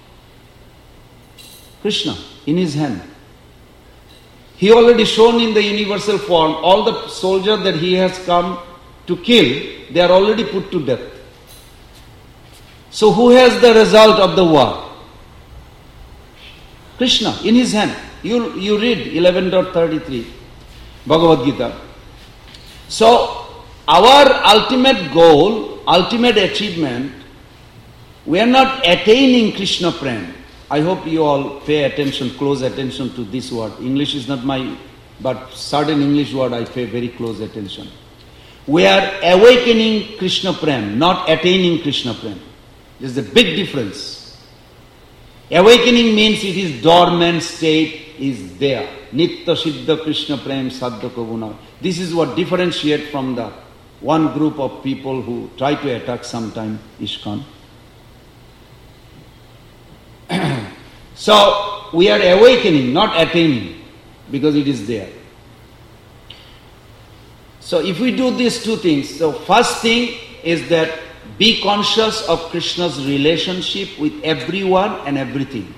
Krishna, in his hand. He already shown in the universal form, all the soldiers that he has come to kill, they are already put to death. So who has the result of the war? Krishna, in his hand. You, you read eleven point thirty-three, Bhagavad Gita. So, our ultimate goal, ultimate achievement, we are not attaining Krishna Prem. I hope you all pay attention, close attention to this word. English is not my, but certain English word I pay very close attention. We are awakening Krishna Prem, not attaining Krishna Prem. There's a big difference. Awakening means it is dormant state is there. Nitya Siddha Krishna Prem Sadhya Kavuna. This is what differentiates from the one group of people who try to attack sometime ISKCON. So, we are awakening, not attaining, because it is there. So, if we do these two things, so first thing is that be conscious of Krishna's relationship with everyone and everything.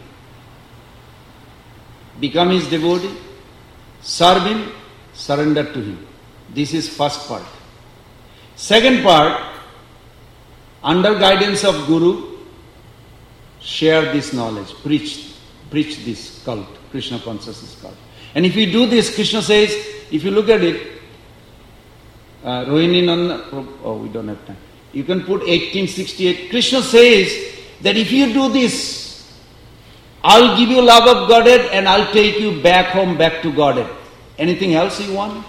Become his devotee, serve him, surrender to him. This is first part. Second part, under guidance of Guru, share this knowledge, preach, preach this cult, Krishna consciousness cult. And if you do this, Krishna says, if you look at it, uh, Rohini Nanda, oh we don't have time. You can put eighteen sixty-eight. Krishna says that if you do this, I'll give you love of Godhead and I'll take you back home, back to Godhead. Anything else you want?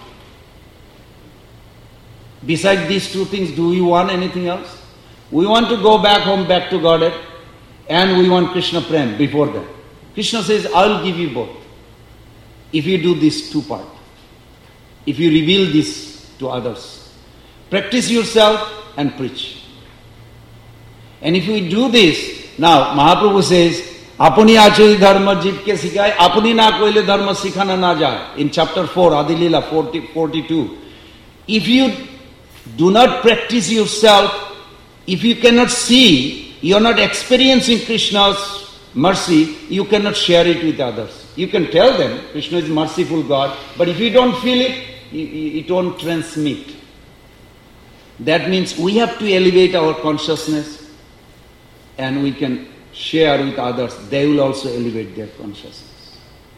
Besides these two things, do we want anything else? We want to go back home, back to Godhead, and we want Krishna Prem before that. Krishna says, I'll give you both. If you do this two part. If you reveal this to others. Practice yourself and preach. And if we do this, now Mahaprabhu says, Apuni achari dharma jivke sikhai, apuni na koile dharma sikhana na jai. In chapter four, Adilila forty, forty-two. If you do not practice yourself, if you cannot see, you are not experiencing Krishna's mercy, you cannot share it with others. You can tell them, Krishna is merciful God, but if you don't feel it, it won't transmit. That means we have to elevate our consciousness and we can share with others. They will also elevate their consciousness.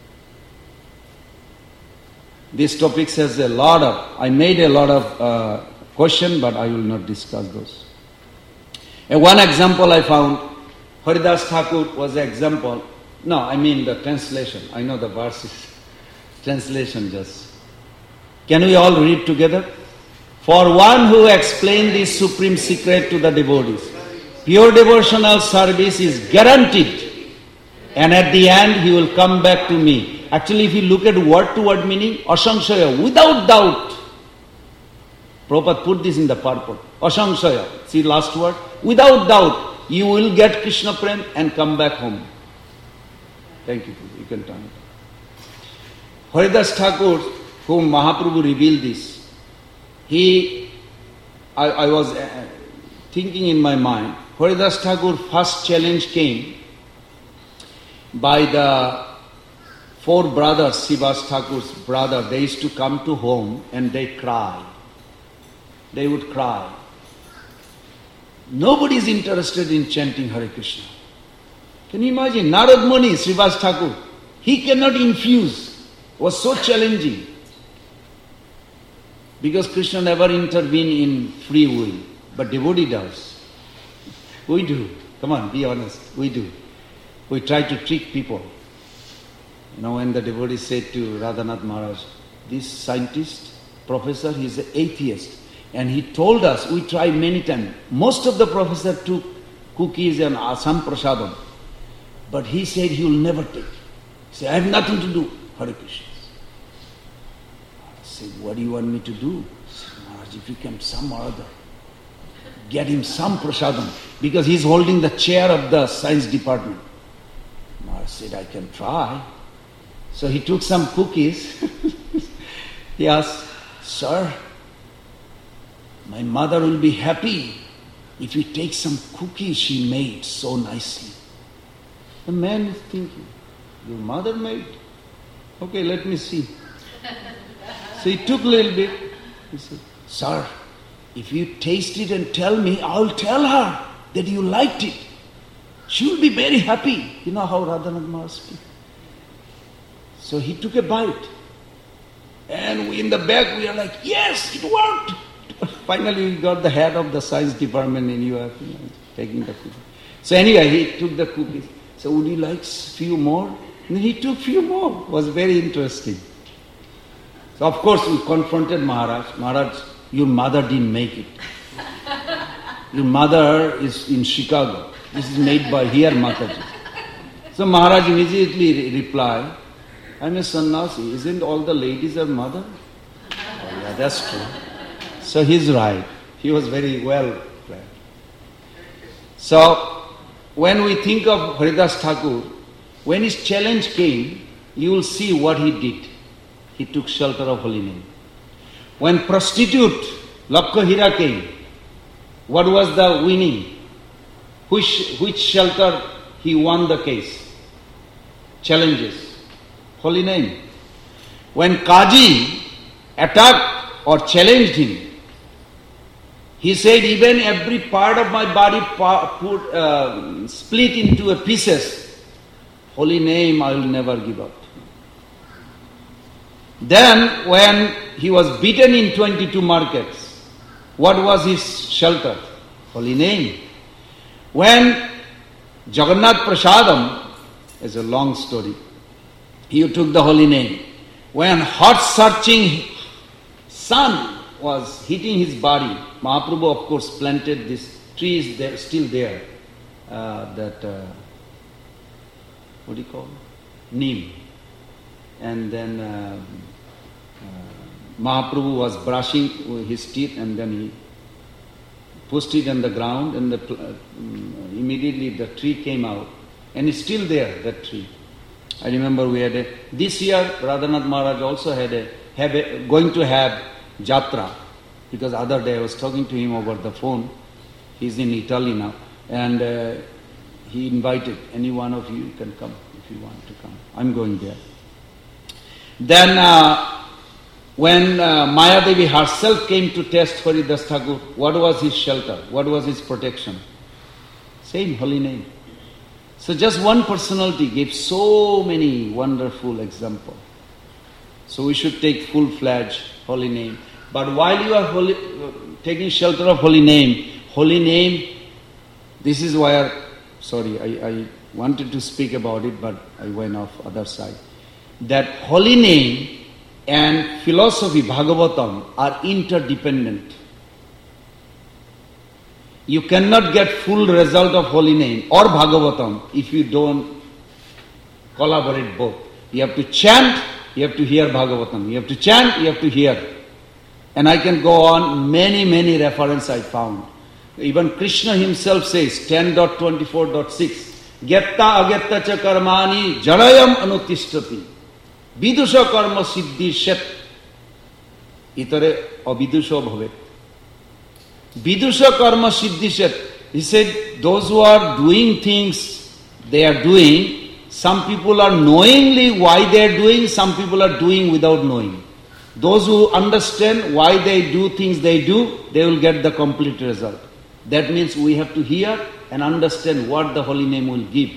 This topic has a lot of, I made a lot of uh, questions, but I will not discuss those. And one example I found, Haridas Thakur was an example. No, I mean the translation. I know the verses. Translation just. Can we all read together? For one who explained this supreme secret to the devotees, pure devotional service is guaranteed And at the end, he will come back to me. Actually, if you look at word to word meaning, Asangsaya, without doubt. Prabhupada put this in the purport. Asangsaya, see last word? Without doubt, you will get Krishna Prem and come back home. Thank you. You can turn it. Haridas Thakur, whom Mahaprabhu revealed this, he, I, I was uh, thinking in my mind, Haridas Thakur first challenge came by the four brothers, Srivas Thakur's brother. They used to come to home and they cry. They would cry. Nobody is interested in chanting Hare Krishna. Can you imagine? Narad Muni, Srivas Thakur, he cannot infuse. It was so challenging. Because Krishna never intervened in free will. But devotee does. We do. Come on, be honest. We do. We try to trick people. You know, when the devotee said to Radhanath Maharaj, this scientist, professor, he is an atheist. And he told us, we tried many times. Most of the professor took cookies and some prasadam. But he said he will never take. He said, I have nothing to do. Hare Krishna. I said, what do you want me to do? He said, Maharaj, if you can some or other, get him some prasadam. Because he is holding the chair of the science department. Maharaj said, I can try. So he took some cookies. He asked, sir, my mother will be happy if you take some cookies she made so nicely. The man is thinking, your mother made? Okay, let me see. So he took a little bit. He said, sir, if you taste it and tell me, I'll tell her that you liked it. She will be very happy. You know how Radhanath Maharaj speaks. So he took a bite. And we in the back we are like, yes, it worked. Finally we got the head of the science department in U S, you know, taking the cookies. So anyway, he took the cookies. So would you like few more? And he took few more. It was very interesting. So of course we confronted Maharaj. Maharaj, your mother didn't make it. Your mother is in Chicago. This is made by here Mataji. So Maharaj immediately re- replied, I'm a sannyasi. Isn't all the ladies are mother? Oh yeah, that's true. So he's right. He was very well planned. So when we think of Haridas Thakur, when his challenge came, you will see what he did. He took shelter of holy name. When prostitute Lakha Hira came, what was the winning? Which, which shelter he won the case? Challenges. Holy name. When Kaji attacked or challenged him, he said, even every part of my body pa- put, uh, split into a pieces, holy name I will never give up. Then when he was beaten in twenty-two markets, what was his shelter? Holy name. When Jagannath Prasadam, is a long story, he took the holy name. When hot searching sun was hitting his body, Mahaprabhu of course planted this tree is there, still there, uh, that, uh, what do you call it? Neem. And then uh, uh, Mahaprabhu was brushing his teeth and then he pushed it on the ground and the, uh, immediately the tree came out. And it's still there, that tree. I remember we had a, this year Radhanath Maharaj also had a, have a, going to have Jatra, because other day I was talking to him over the phone. He's in Italy now, and uh, he invited any one of you can come if you want to come. I'm going there. Then uh, when uh, Maya Devi herself came to test Haridas Thakur, what was his shelter? What was his protection? Same holy name. So just one personality gave so many wonderful examples. So we should take full-fledged holy name. But while you are holy, uh, taking shelter of holy name, holy name, this is why, I, sorry, I, I wanted to speak about it, but I went off other side. That holy name and philosophy, Bhagavatam, are interdependent. You cannot get full result of holy name or Bhagavatam if you don't collaborate both. You have to chant, you have to hear Bhagavatam. You have to chant, you have to hear. And I can go on, many, many references I found. Even Krishna himself says, ten point twenty-four point six, Gyatta agyatta cha karmani jarayam anuttishtati. Vidusha karma siddhi shet. Itare avidusha bhavet. Vidusha karma siddhi shet. He said, those who are doing things they are doing, some people are knowingly why they are doing, some people are doing without knowing. Those who understand why they do things they do, they will get the complete result. That means we have to hear and understand what the holy name will give.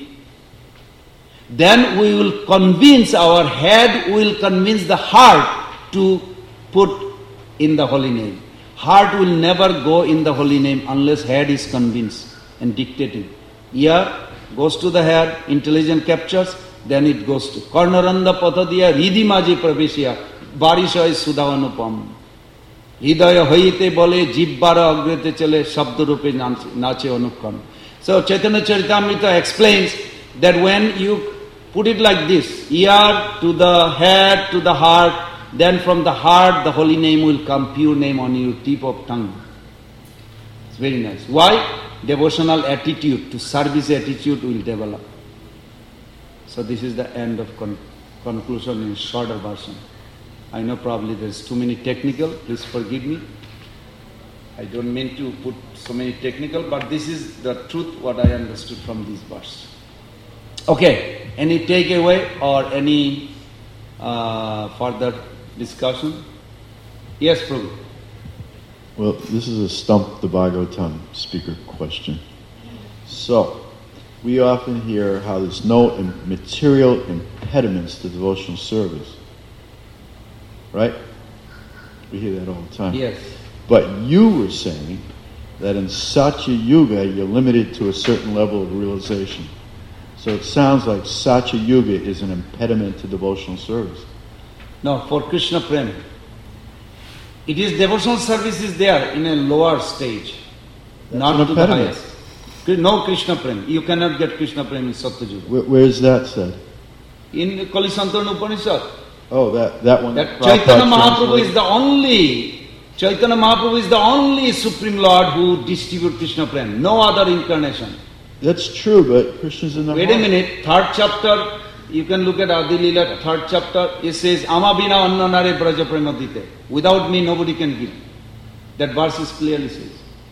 Then we will convince, our head will convince the heart to put in the holy name. Heart will never go in the holy name unless head is convinced and dictating. Ear goes to the head, intelligence captures, then it goes to Karnaranda Pathadiya Ridhi Maji Praveshya Barisha is Sudhavanupam. Hidaya Haite Bole Jibbara Agrete Chele Shabdarupe Nache Anukam. So Chaitanya Charitamrita explains that when you put it like this, ear to the head, to the heart, then from the heart the holy name will come, pure name on your tip of tongue. It's very nice. Why? Devotional attitude, to service attitude will develop. So this is the end of con- conclusion in shorter version. I know probably there's too many technical, please forgive me. I don't mean to put so many technical, but this is the truth what I understood from this verse. Okay, any takeaway or any uh, further discussion? Yes, Prabhu. Well, this is a Stump the Bhagavatam speaker question. So, we often hear how there's no im- material impediments to devotional service. Right? We hear that all the time. Yes. But you were saying that in Satya Yuga, you're limited to a certain level of realization. So it sounds like Satya Yuga is an impediment to devotional service. No, for Krishna Prem. It is devotional service is there in a lower stage, That's not an to the impediment. highest. No Krishna Prem. You cannot get Krishna Prem in Satya Yuga. Where, where is that said? In Kalisantarana Upanishad. Oh, that, that one. That Prabhupada Chaitanya Mahaprabhu translated. is the only, Chaitanya Mahaprabhu is the only Supreme Lord who distributes Krishna Prem. No other incarnation. That's true, but Krishna's in the Wait heart. a minute, third chapter, you can look at Adi Leela, third chapter, it says, Ama bina anna nare braja premadite. Without me, nobody can give. That verse is clearly says.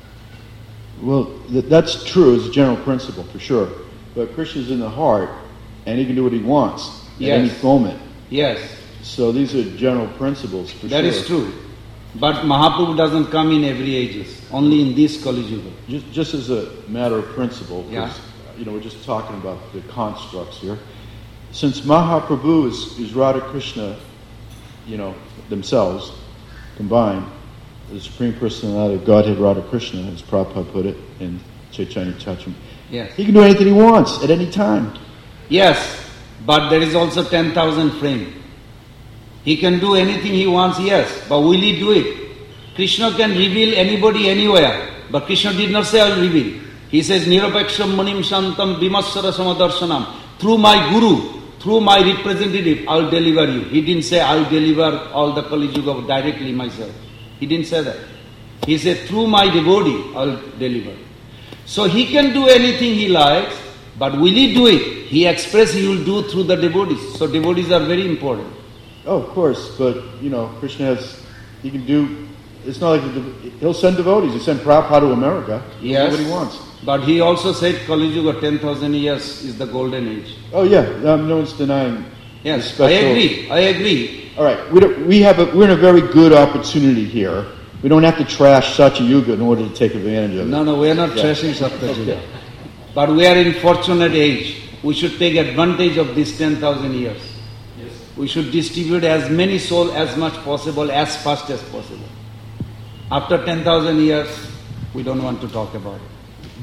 Well, th- that's true as a general principle, for sure. But Krishna's in the heart, and he can do what he wants at Yes. any moment. Yes, So these are general principles, for that sure. is true. But Mahaprabhu doesn't come in every ages, only in this Kali Yuga. Just, just as a matter of principle, 'cause, Yeah. you know, we're just talking about the constructs here. Since Mahaprabhu is, is Radha Krishna, you know, themselves combined, the Supreme Personality of Godhead Radha Krishna, as Prabhupada put it in Chaitanya Charitamrita, Yes. he can do anything he wants at any time. Yes, but there is also ten thousand frame. He can do anything he wants, yes, but will he do it? Krishna can reveal anybody anywhere, but Krishna did not say, I'll reveal. He says, Nirapeksham manim shantam bimassara samadarshanam. Through my guru, through my representative, I'll deliver you. He didn't say, I'll deliver all the Kali Yuga directly myself. He didn't say that. He said, through my devotee, I'll deliver. So he can do anything he likes, but will he do it? He expressed he will do through the devotees. So devotees are very important. Oh, of course, but, you know, Krishna has, he can do, it's not like, the, dev- he'll send devotees, he'll send Prabhupada to America, he'll Yes. do what he wants. But he also said Kali Yuga ten thousand years is the golden age. Oh yeah, um, no one's denying. Yes, the I special- agree, I agree. All right, we, don't, we have a, we're in a very good opportunity here. We don't have to trash Satya Yuga in order to take advantage of it. No, no, we are not Yeah. trashing Satya Yuga. But we are in fortunate age. We should take advantage of these ten thousand years. Yes. We should distribute as many souls as much possible, as fast as possible. After ten thousand years, we don't want to talk about it.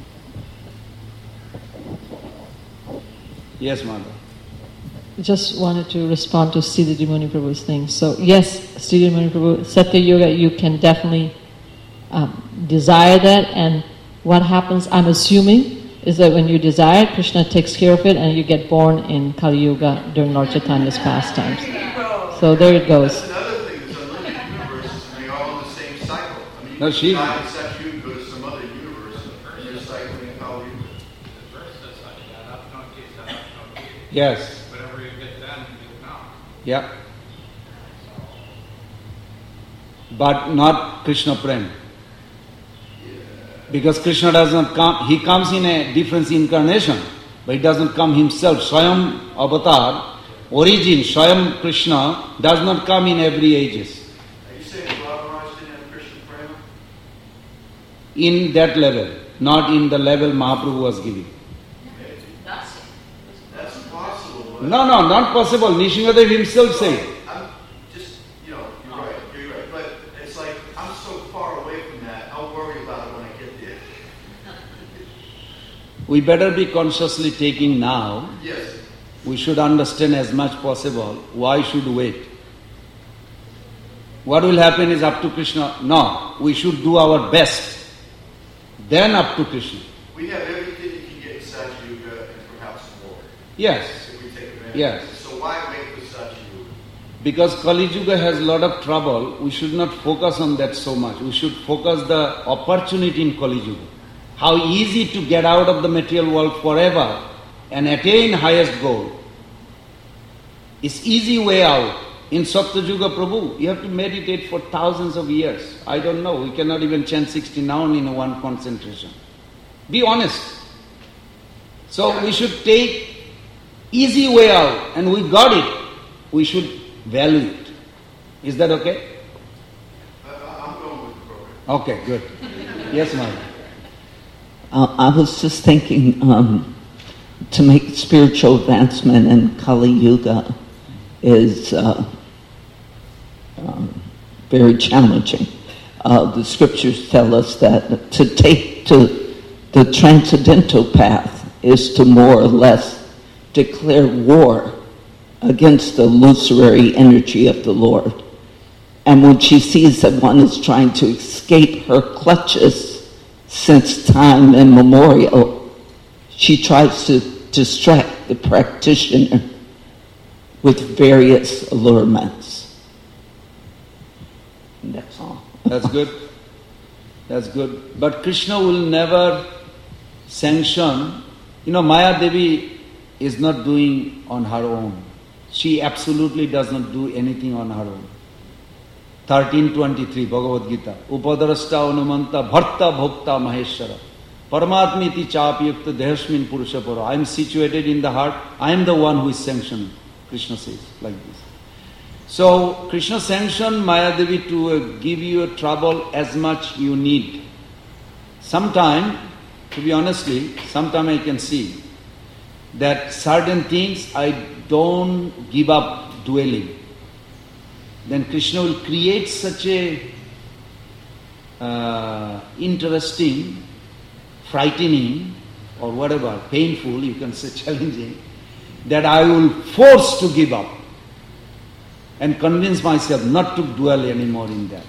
Yes, Mother. Just wanted to respond to Siddhi Muni Prabhu's thing. So yes, Siddhi Muni Prabhu, Satya Yoga, you can definitely um, desire that, and what happens, I'm assuming, is that when you desire, Krishna takes care of it and you get born in Kali Yuga during Lord Chaitanya's pastimes. So there it goes. That's another thing that's unlimited universes, and they're all in the same cycle. I mean, you No, can she- die in such you go to some other universe, and you're cycling in Kali Yuga. The verse says like that, up no case, that up no case. Yes. Whatever you get done, you know. Yeah. But not Krishna Prem. Because Krishna does not come, he comes in a different incarnation, but he doesn't come himself. Swayam Avatar, origin, Swayam Krishna, does not come in every ages. Are you saying Maharaj didn't have Krishna Prema? In that level, not in the level Mahaprabhu was giving. That's possible. But No, no, not possible. Nishingadev himself said. I'm just, you know, you're right, you're right. But it's like, I'm so far away from that, I'll worry about it when I get there. We better be consciously taking now. Yes. We should understand as much possible. Why should wait? What will happen is up to Krishna. No, we should do our best. Then up to Krishna. We have everything you can get in Satya Yuga and perhaps more. Yes, If we take advantage. Yes. So why wait for Satya Yuga? because Kali Yuga has a lot of trouble. We should not focus on that so much. We should focus the opportunity in Kali Yuga. How easy to get out of the material world forever and attain highest goal. It's easy way out. In Satya Yuga, Prabhu, you have to meditate for thousands of years. I don't know, we cannot even chant sixty noun in one concentration. Be honest. So we should take easy way out, and we got it. We should value it. Is that okay? I- I- I'm going with the program. Okay, good. Yes, ma'am. Uh, I was just thinking um, to make spiritual advancement in Kali Yuga is uh, um, very challenging. Uh, the scriptures tell us that to take to the transcendental path is to more or less declare war against the illusory energy of the Lord. And when she sees that one is trying to escape her clutches since time immemorial, she tries to distract the practitioner with various allurements. And that's all. That's good. That's good. But Krishna will never sanction. You know, Maya Devi is not doing on her own. She absolutely does not do anything on her own. thirteen twenty-three, Bhagavad Gita. Upadarashta anumanta bharta bhokta maheshwara. Paramatmiti chapyukta dehasmin purushapara. I am situated in the heart. I am the one who is sanctioning. Krishna says like this. So, Krishna sanctioned Maya Devi to uh, give you a trouble as much you need. Sometime, to be honestly, sometime I can see that certain things I don't give up dwelling. Then Krishna will create such a uh, interesting, frightening, or whatever, painful, you can say challenging, that I will force to give up and convince myself not to dwell anymore in that.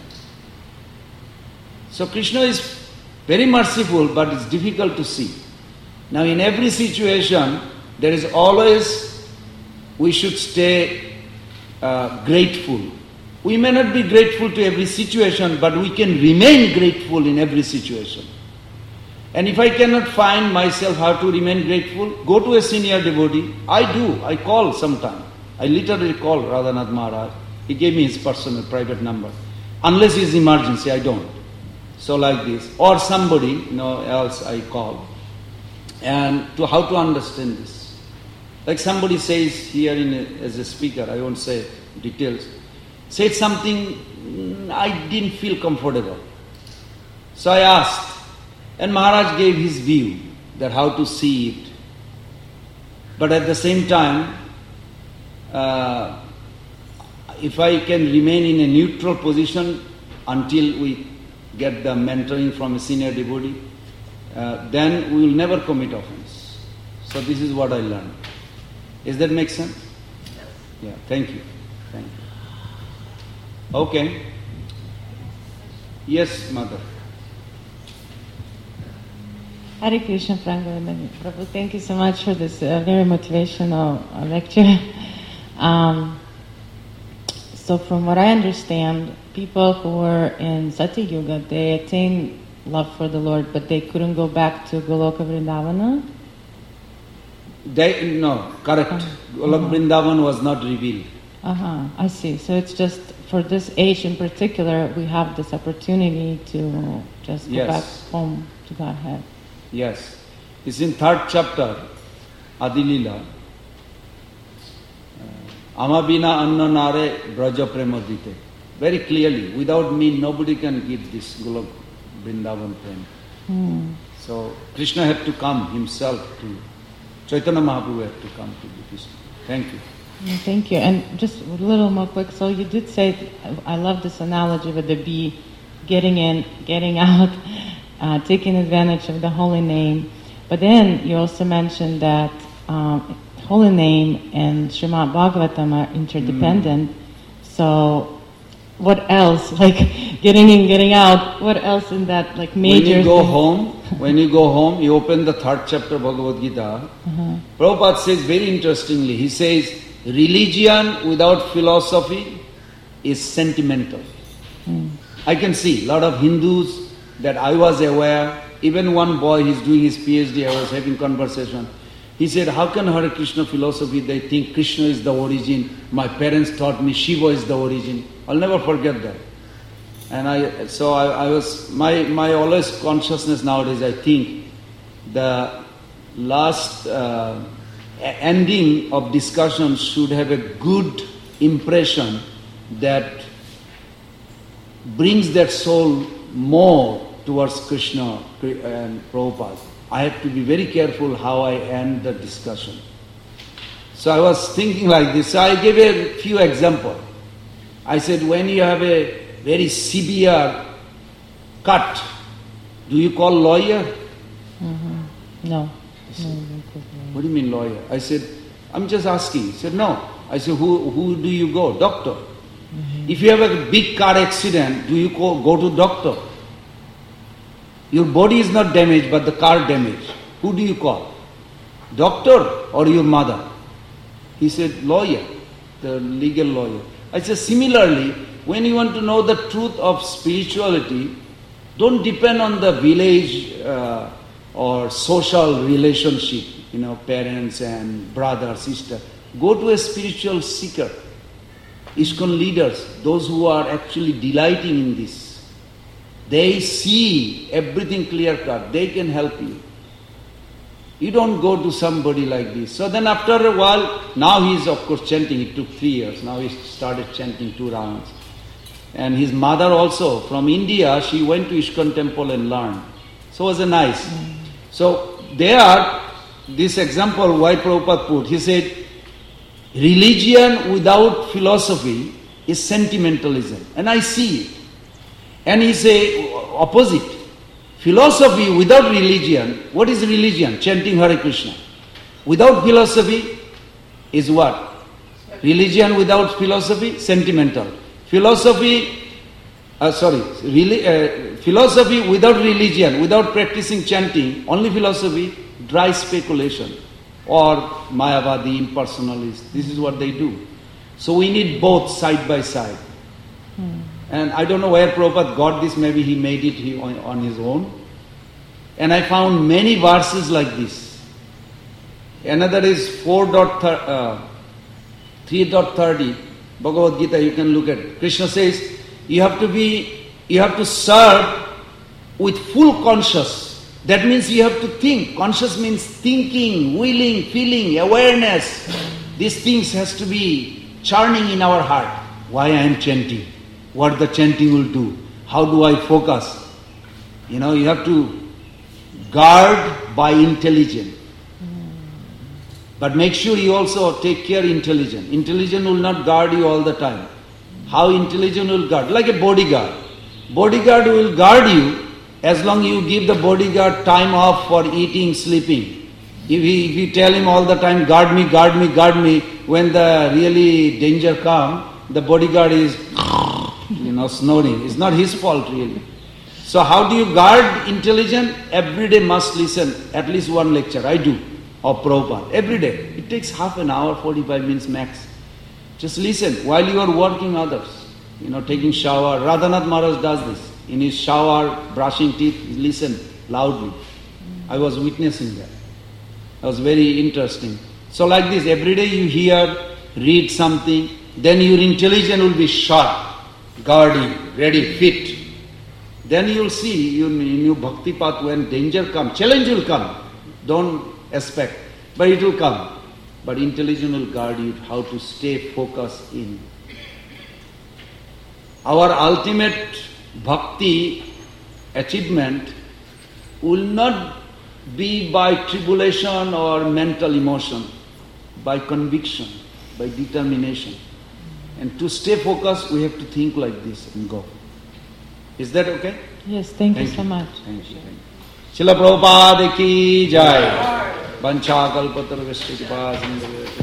So Krishna is very merciful, but it's difficult to see. Now in every situation, there is always, we should stay uh, grateful. We may not be grateful to every situation, but we can remain grateful in every situation. And if I cannot find myself how to remain grateful, go to a senior devotee. I do, I call sometime. I literally call Radhanath Maharaj. He gave me his personal private number. Unless it's emergency, I don't. So like this. Or somebody, you know, else I call. And to how to understand this. Like somebody says here in a, as a speaker, I won't say details, said something I didn't feel comfortable. So I asked, and Maharaj gave his view that how to see it. But at the same time, uh, if I can remain in a neutral position until we get the mentoring from a senior devotee, uh, then we will never commit offense. So this is what I learned. Does that make sense? Yes. Yeah, thank you. Thank you. Okay. Yes, mother. Hare Krishna, Prabhu. Prabhu, thank you so much for this uh, very motivational uh, lecture. Um, so from what I understand, people who were in Satya Yuga, they attained love for the Lord, but they couldn't go back to Goloka Vrindavana? They, no, correct. Uh, Goloka uh-huh. Vrindavan was not revealed. Uh-huh, I see. So it's just, for this age in particular, we have this opportunity to just go Yes. back home to Godhead. Yes. It's in third chapter, Adilila. Amabina anna nare braja premodite. Very clearly, without me, nobody can give this Golok Vrindavan prem. Hmm. So Krishna had to come himself to, Chaitanya Mahaprabhu had to come to do this. Thank you. Mm, Thank you. And just a little more quick. So you did say, I love this analogy with the bee getting in, getting out, uh, taking advantage of the holy name. But then you also mentioned that um, holy name and Srimad Bhagavatam are interdependent. Mm. So what else, like getting in, getting out, what else in that like major When you go thing? home, when you go home, you open the third chapter of Bhagavad Gita. Uh-huh. Prabhupada says very interestingly, he says, religion without philosophy is sentimental. Mm. I can see a lot of Hindus that I was aware, even one boy, he's doing his PhD, I was having conversation. He said, how can Hare Krishna philosophy, they think Krishna is the origin, my parents taught me Shiva is the origin. I'll never forget that. And I, so I, I was, my, my always consciousness nowadays, I think, the last uh, ending of discussion should have a good impression that brings that soul more towards Krishna and Prabhupada. I have to be very careful how I end the discussion. So I was thinking like this. So I gave a few examples. I said, when you have a very severe cut, do you call lawyer? Mm-hmm. No. Said, no. what do you mean lawyer? I said, I'm just asking. He said, no. I said, who, who do you go? Doctor. Mm-hmm. If you have a big car accident, do you go, go to doctor? Your body is not damaged, but the car damaged. Who do you call? Doctor or your mother? He said, lawyer, the legal lawyer. I said, similarly, when you want to know the truth of spirituality, don't depend on the village uh, or social relationship, you know, parents and brother, sister. Go to a spiritual seeker, ISKCON leaders, those who are actually delighting in this. They see everything clear cut. They can help you. You don't go to somebody like this. So then after a while, now he is of course chanting. It took three years. Now he started chanting two rounds. And his mother also, from India, she went to ISKCON temple and learned. So it was a nice. Mm. So there, this example, why Prabhupada put, he said, religion without philosophy is sentimentalism. And I see it. And he say opposite. Philosophy without religion, what is religion? Chanting Hare Krishna. Without philosophy is what? Religion without philosophy, sentimental. Philosophy, uh, sorry, really, uh, philosophy without religion, without practicing chanting, only philosophy, dry speculation. Or Mayavadi, impersonalist. This is what they do. So we need both side by side. Hmm. And I don't know where Prabhupada got this, maybe he made it he, on, on his own. And I found many verses like this. Another is four point three point thirty, Bhagavad Gita, you can look at it. Krishna says, you have to be, you have to serve with full conscious. That means you have to think. Conscious means thinking, willing, feeling, awareness. These things has to be churning in our heart. Why I am chanting? What the chanting will do? How do I focus? You know, you have to guard by intelligence. But make sure you also take care intelligence. Intelligence will not guard you all the time. How intelligence will guard? Like a bodyguard. Bodyguard will guard you as long you give the bodyguard time off for eating, sleeping. If, he, if you tell him all the time, guard me, guard me, guard me, when the really danger comes, the bodyguard is, you know, snoring. It's not his fault really. So how do you guard intelligence? Every day must listen at least one lecture. I do. Of Prabhupada. Every day. It takes half an hour, forty-five minutes max. Just listen while you are working others. You know, taking shower. Radhanath Maharaj does this. In his shower, brushing teeth, he listen loudly. I was witnessing that. That was very interesting. So like this, every day you hear, read something, then your intelligence will be sharp, guarding, ready, fit. Then you will see you, in your bhakti path when danger comes, challenge will come. Don't expect, but it will come. But intelligence will guard you how to stay focused in. Our ultimate bhakti achievement will not be by tribulation or mental emotion, by conviction, by determination. And to stay focused, we have to think like this and go. Is that okay? Yes, thank, thank you so you. much. Thank you. Srila Prabhupada ki jai. Vancha kalpatarvishti kripa sindhu